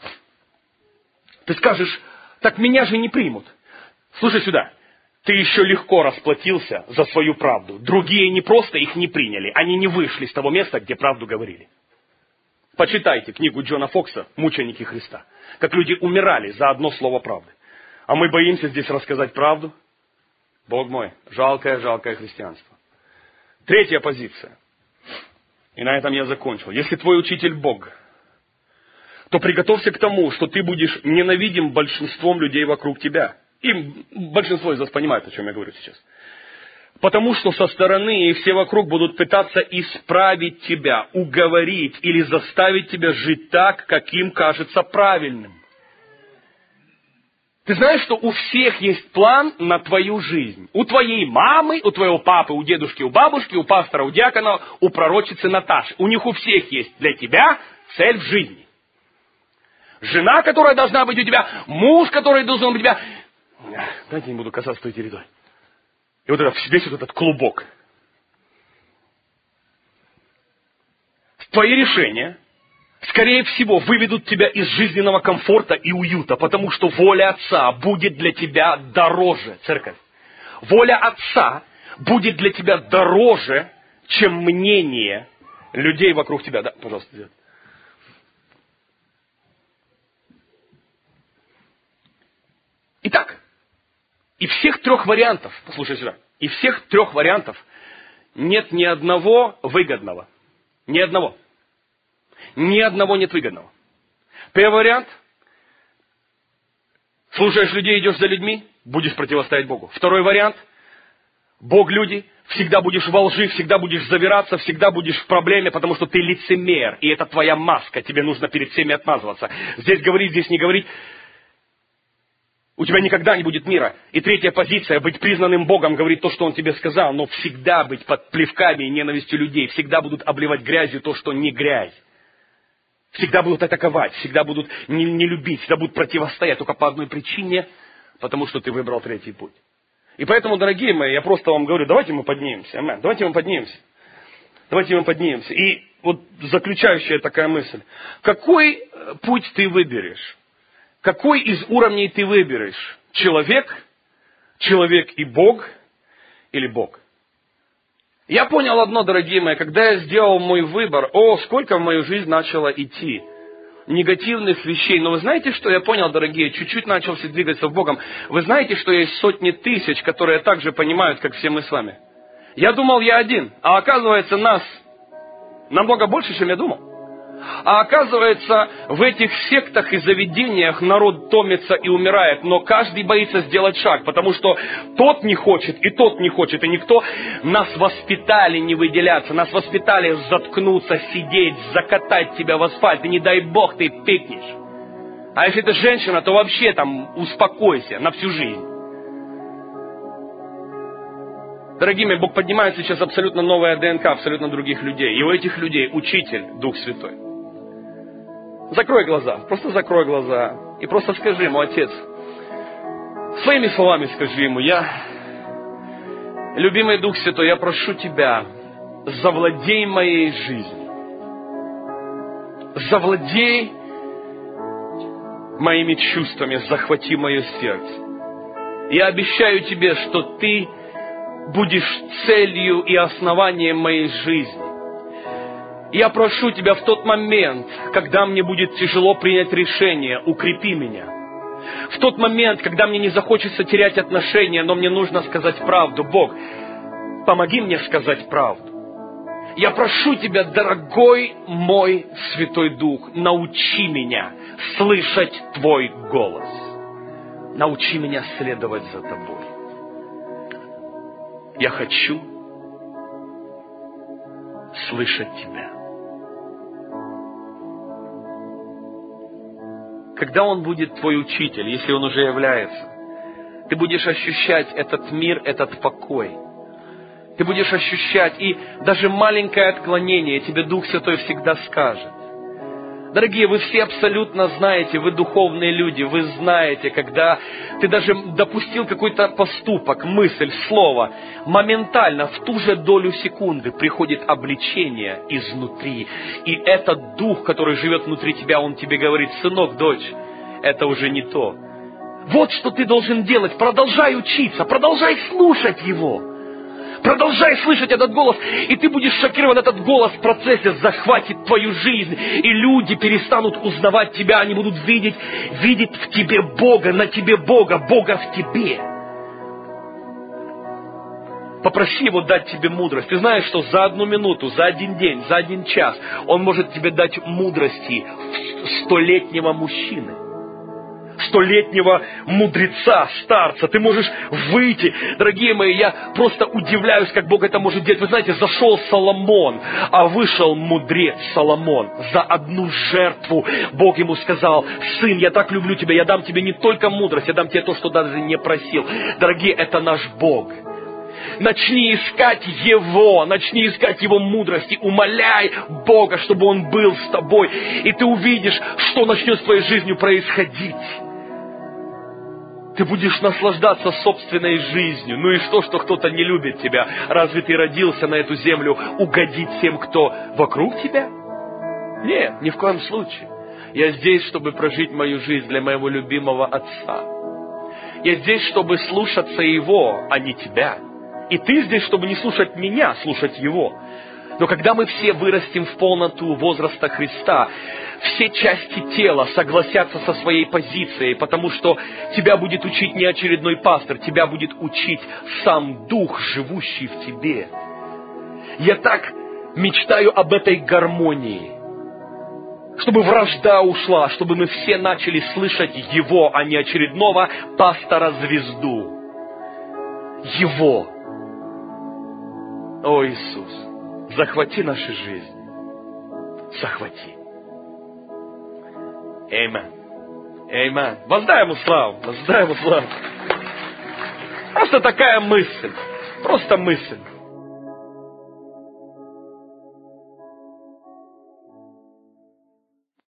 Ты скажешь, так меня же не примут. Слушай сюда. Ты еще легко расплатился за свою правду. Другие не просто их не приняли, они не вышли с того места, где правду говорили. Почитайте книгу Джона Фокса «Мученики Христа». Как люди умирали за одно слово правды. А мы боимся здесь рассказать правду. Бог мой, жалкое христианство. Третья позиция. И на этом я закончил. Если твой учитель Бог, то приготовься к тому, что ты будешь ненавидим большинством людей вокруг тебя. И большинство из вас понимает, о чем я говорю сейчас. Потому что со стороны и все вокруг будут пытаться исправить тебя, уговорить или заставить тебя жить так, как им кажется правильным. Ты знаешь, что у всех есть план на твою жизнь. У твоей мамы, у твоего папы, у дедушки, у бабушки, у пастора, у диакона, у пророчицы Наташи. У них у всех есть для тебя цель в жизни. Жена, которая должна быть у тебя, муж, который должен быть у тебя. Давайте не буду касаться той территории. И вот это, весь вот этот клубок. Твои решения, скорее всего, выведут тебя из жизненного комфорта и уюта, потому что воля Отца будет для тебя дороже, церковь. Воля Отца будет для тебя дороже, чем мнение людей вокруг тебя. Да, пожалуйста, Дед. Итак, и всех трех вариантов, послушай сюда, и всех трех вариантов нет ни одного выгодного. Ни одного. Ни одного нет выгодного. Первый вариант. Слушаешь людей, идешь за людьми, будешь противостоять Богу. Второй вариант. Бог, люди, всегда будешь во лжи, всегда будешь завираться, всегда будешь в проблеме, потому что ты лицемер, и это твоя маска, тебе нужно перед всеми отмазываться. Здесь говорить, здесь не говорить. У тебя никогда не будет мира. И третья позиция, быть признанным Богом, говорит то, что Он тебе сказал, но всегда быть под плевками и ненавистью людей, всегда будут обливать грязью то, что не грязь. Всегда будут атаковать, всегда будут не любить, всегда будут противостоять только по одной причине, потому что ты выбрал третий путь. И поэтому, дорогие мои, я просто вам говорю, давайте мы поднимемся. Аминь. Давайте мы поднимемся. Давайте мы поднимемся. И вот заключающая такая мысль. Какой путь ты выберешь? Какой из уровней ты выберешь? Человек и Бог или Бог? Я понял одно, дорогие мои, когда я сделал мой выбор, сколько в мою жизнь начало идти негативных вещей. Но вы знаете, что я понял, дорогие, чуть-чуть начался двигаться в Богом. Вы знаете, что есть сотни тысяч, которые так же понимают, как все мы с вами. Я думал, я один, а оказывается нас Намного больше, чем я думал. А оказывается, в этих сектах и заведениях народ томится и умирает, но каждый боится сделать шаг, потому что тот не хочет, и тот не хочет, и никто. Нас воспитали не выделяться, нас воспитали заткнуться, сидеть, закатать тебя в асфальт, и не дай бог ты пикнешь. А если ты женщина, то вообще там успокойся на всю жизнь. Дорогие мои, Бог поднимает сейчас абсолютно новая ДНК, абсолютно других людей. И у этих людей учитель, Дух Святой. Закрой глаза, просто закрой глаза. И просто скажи ему: Отец, своими словами скажи ему: любимый Дух Святой, я прошу Тебя, завладей моей жизнью. Завладей моими чувствами, захвати мое сердце. Я обещаю Тебе, что Ты будешь целью и основанием моей жизни. Я прошу Тебя, в тот момент, когда мне будет тяжело принять решение, укрепи меня. В тот момент, когда мне не захочется терять отношения, но мне нужно сказать правду, Бог, помоги мне сказать правду. Я прошу Тебя, дорогой мой Святой Дух, научи меня слышать Твой голос. Научи меня следовать за Тобой. Я хочу слышать Тебя. Когда Он будет твой учитель, если Он уже является, ты будешь ощущать этот мир, этот покой. Ты будешь ощущать, и даже маленькое отклонение тебе Дух Святой всегда скажет. Дорогие, вы все абсолютно знаете, вы духовные люди, вы знаете, когда ты даже допустил какой-то поступок, мысль, слово, моментально, в ту же долю секунды приходит обличение изнутри. И этот Дух, который живет внутри тебя, он тебе говорит: сынок, дочь, это уже не то. Вот что ты должен делать, продолжай учиться, продолжай слушать Его. Продолжай слышать этот голос, и ты будешь шокирован. Этот голос в процессе захватит твою жизнь, и люди перестанут узнавать тебя, они будут видеть в тебе Бога, на тебе Бога, Бога в тебе. Попроси Его дать тебе мудрость. Ты знаешь, что за 1 минуту, за 1 день, за 1 час Он может тебе дать мудрости 100-летнего мужчины. 100-летнего мудреца, старца. Ты можешь выйти. Дорогие мои, я просто удивляюсь, как Бог это может делать. Вы знаете, зашел Соломон, а вышел мудрец Соломон. За 1 жертву Бог ему сказал: сын, я так люблю тебя, я дам тебе не только мудрость, я дам тебе то, что даже не просил. Дорогие, это наш Бог. Начни искать Его, начни искать Его мудрости, умоляй Бога, чтобы Он был с тобой, и ты увидишь, что начнет с твоей жизнью происходить. Ты будешь наслаждаться собственной жизнью. Ну и что кто-то не любит тебя? Разве ты родился на эту землю угодить тем, кто вокруг тебя? Нет, ни в коем случае. Я здесь, чтобы прожить мою жизнь для моего любимого Отца. Я здесь, чтобы слушаться Его, а не тебя. И ты здесь, чтобы не слушать меня, слушать Его. Но когда мы все вырастем в полноту возраста Христа, все части тела согласятся со своей позицией, потому что тебя будет учить не очередной пастор, тебя будет учить сам Дух, живущий в тебе. Я так мечтаю об этой гармонии, чтобы вражда ушла, чтобы мы все начали слышать Его, а не очередного пастора-звезду. Его. О, Иисус! Захвати наши жизни. Захвати. Аминь. Аминь. Воздай Ему славу. Воздай Ему славу. Просто такая мысль. Просто мысль.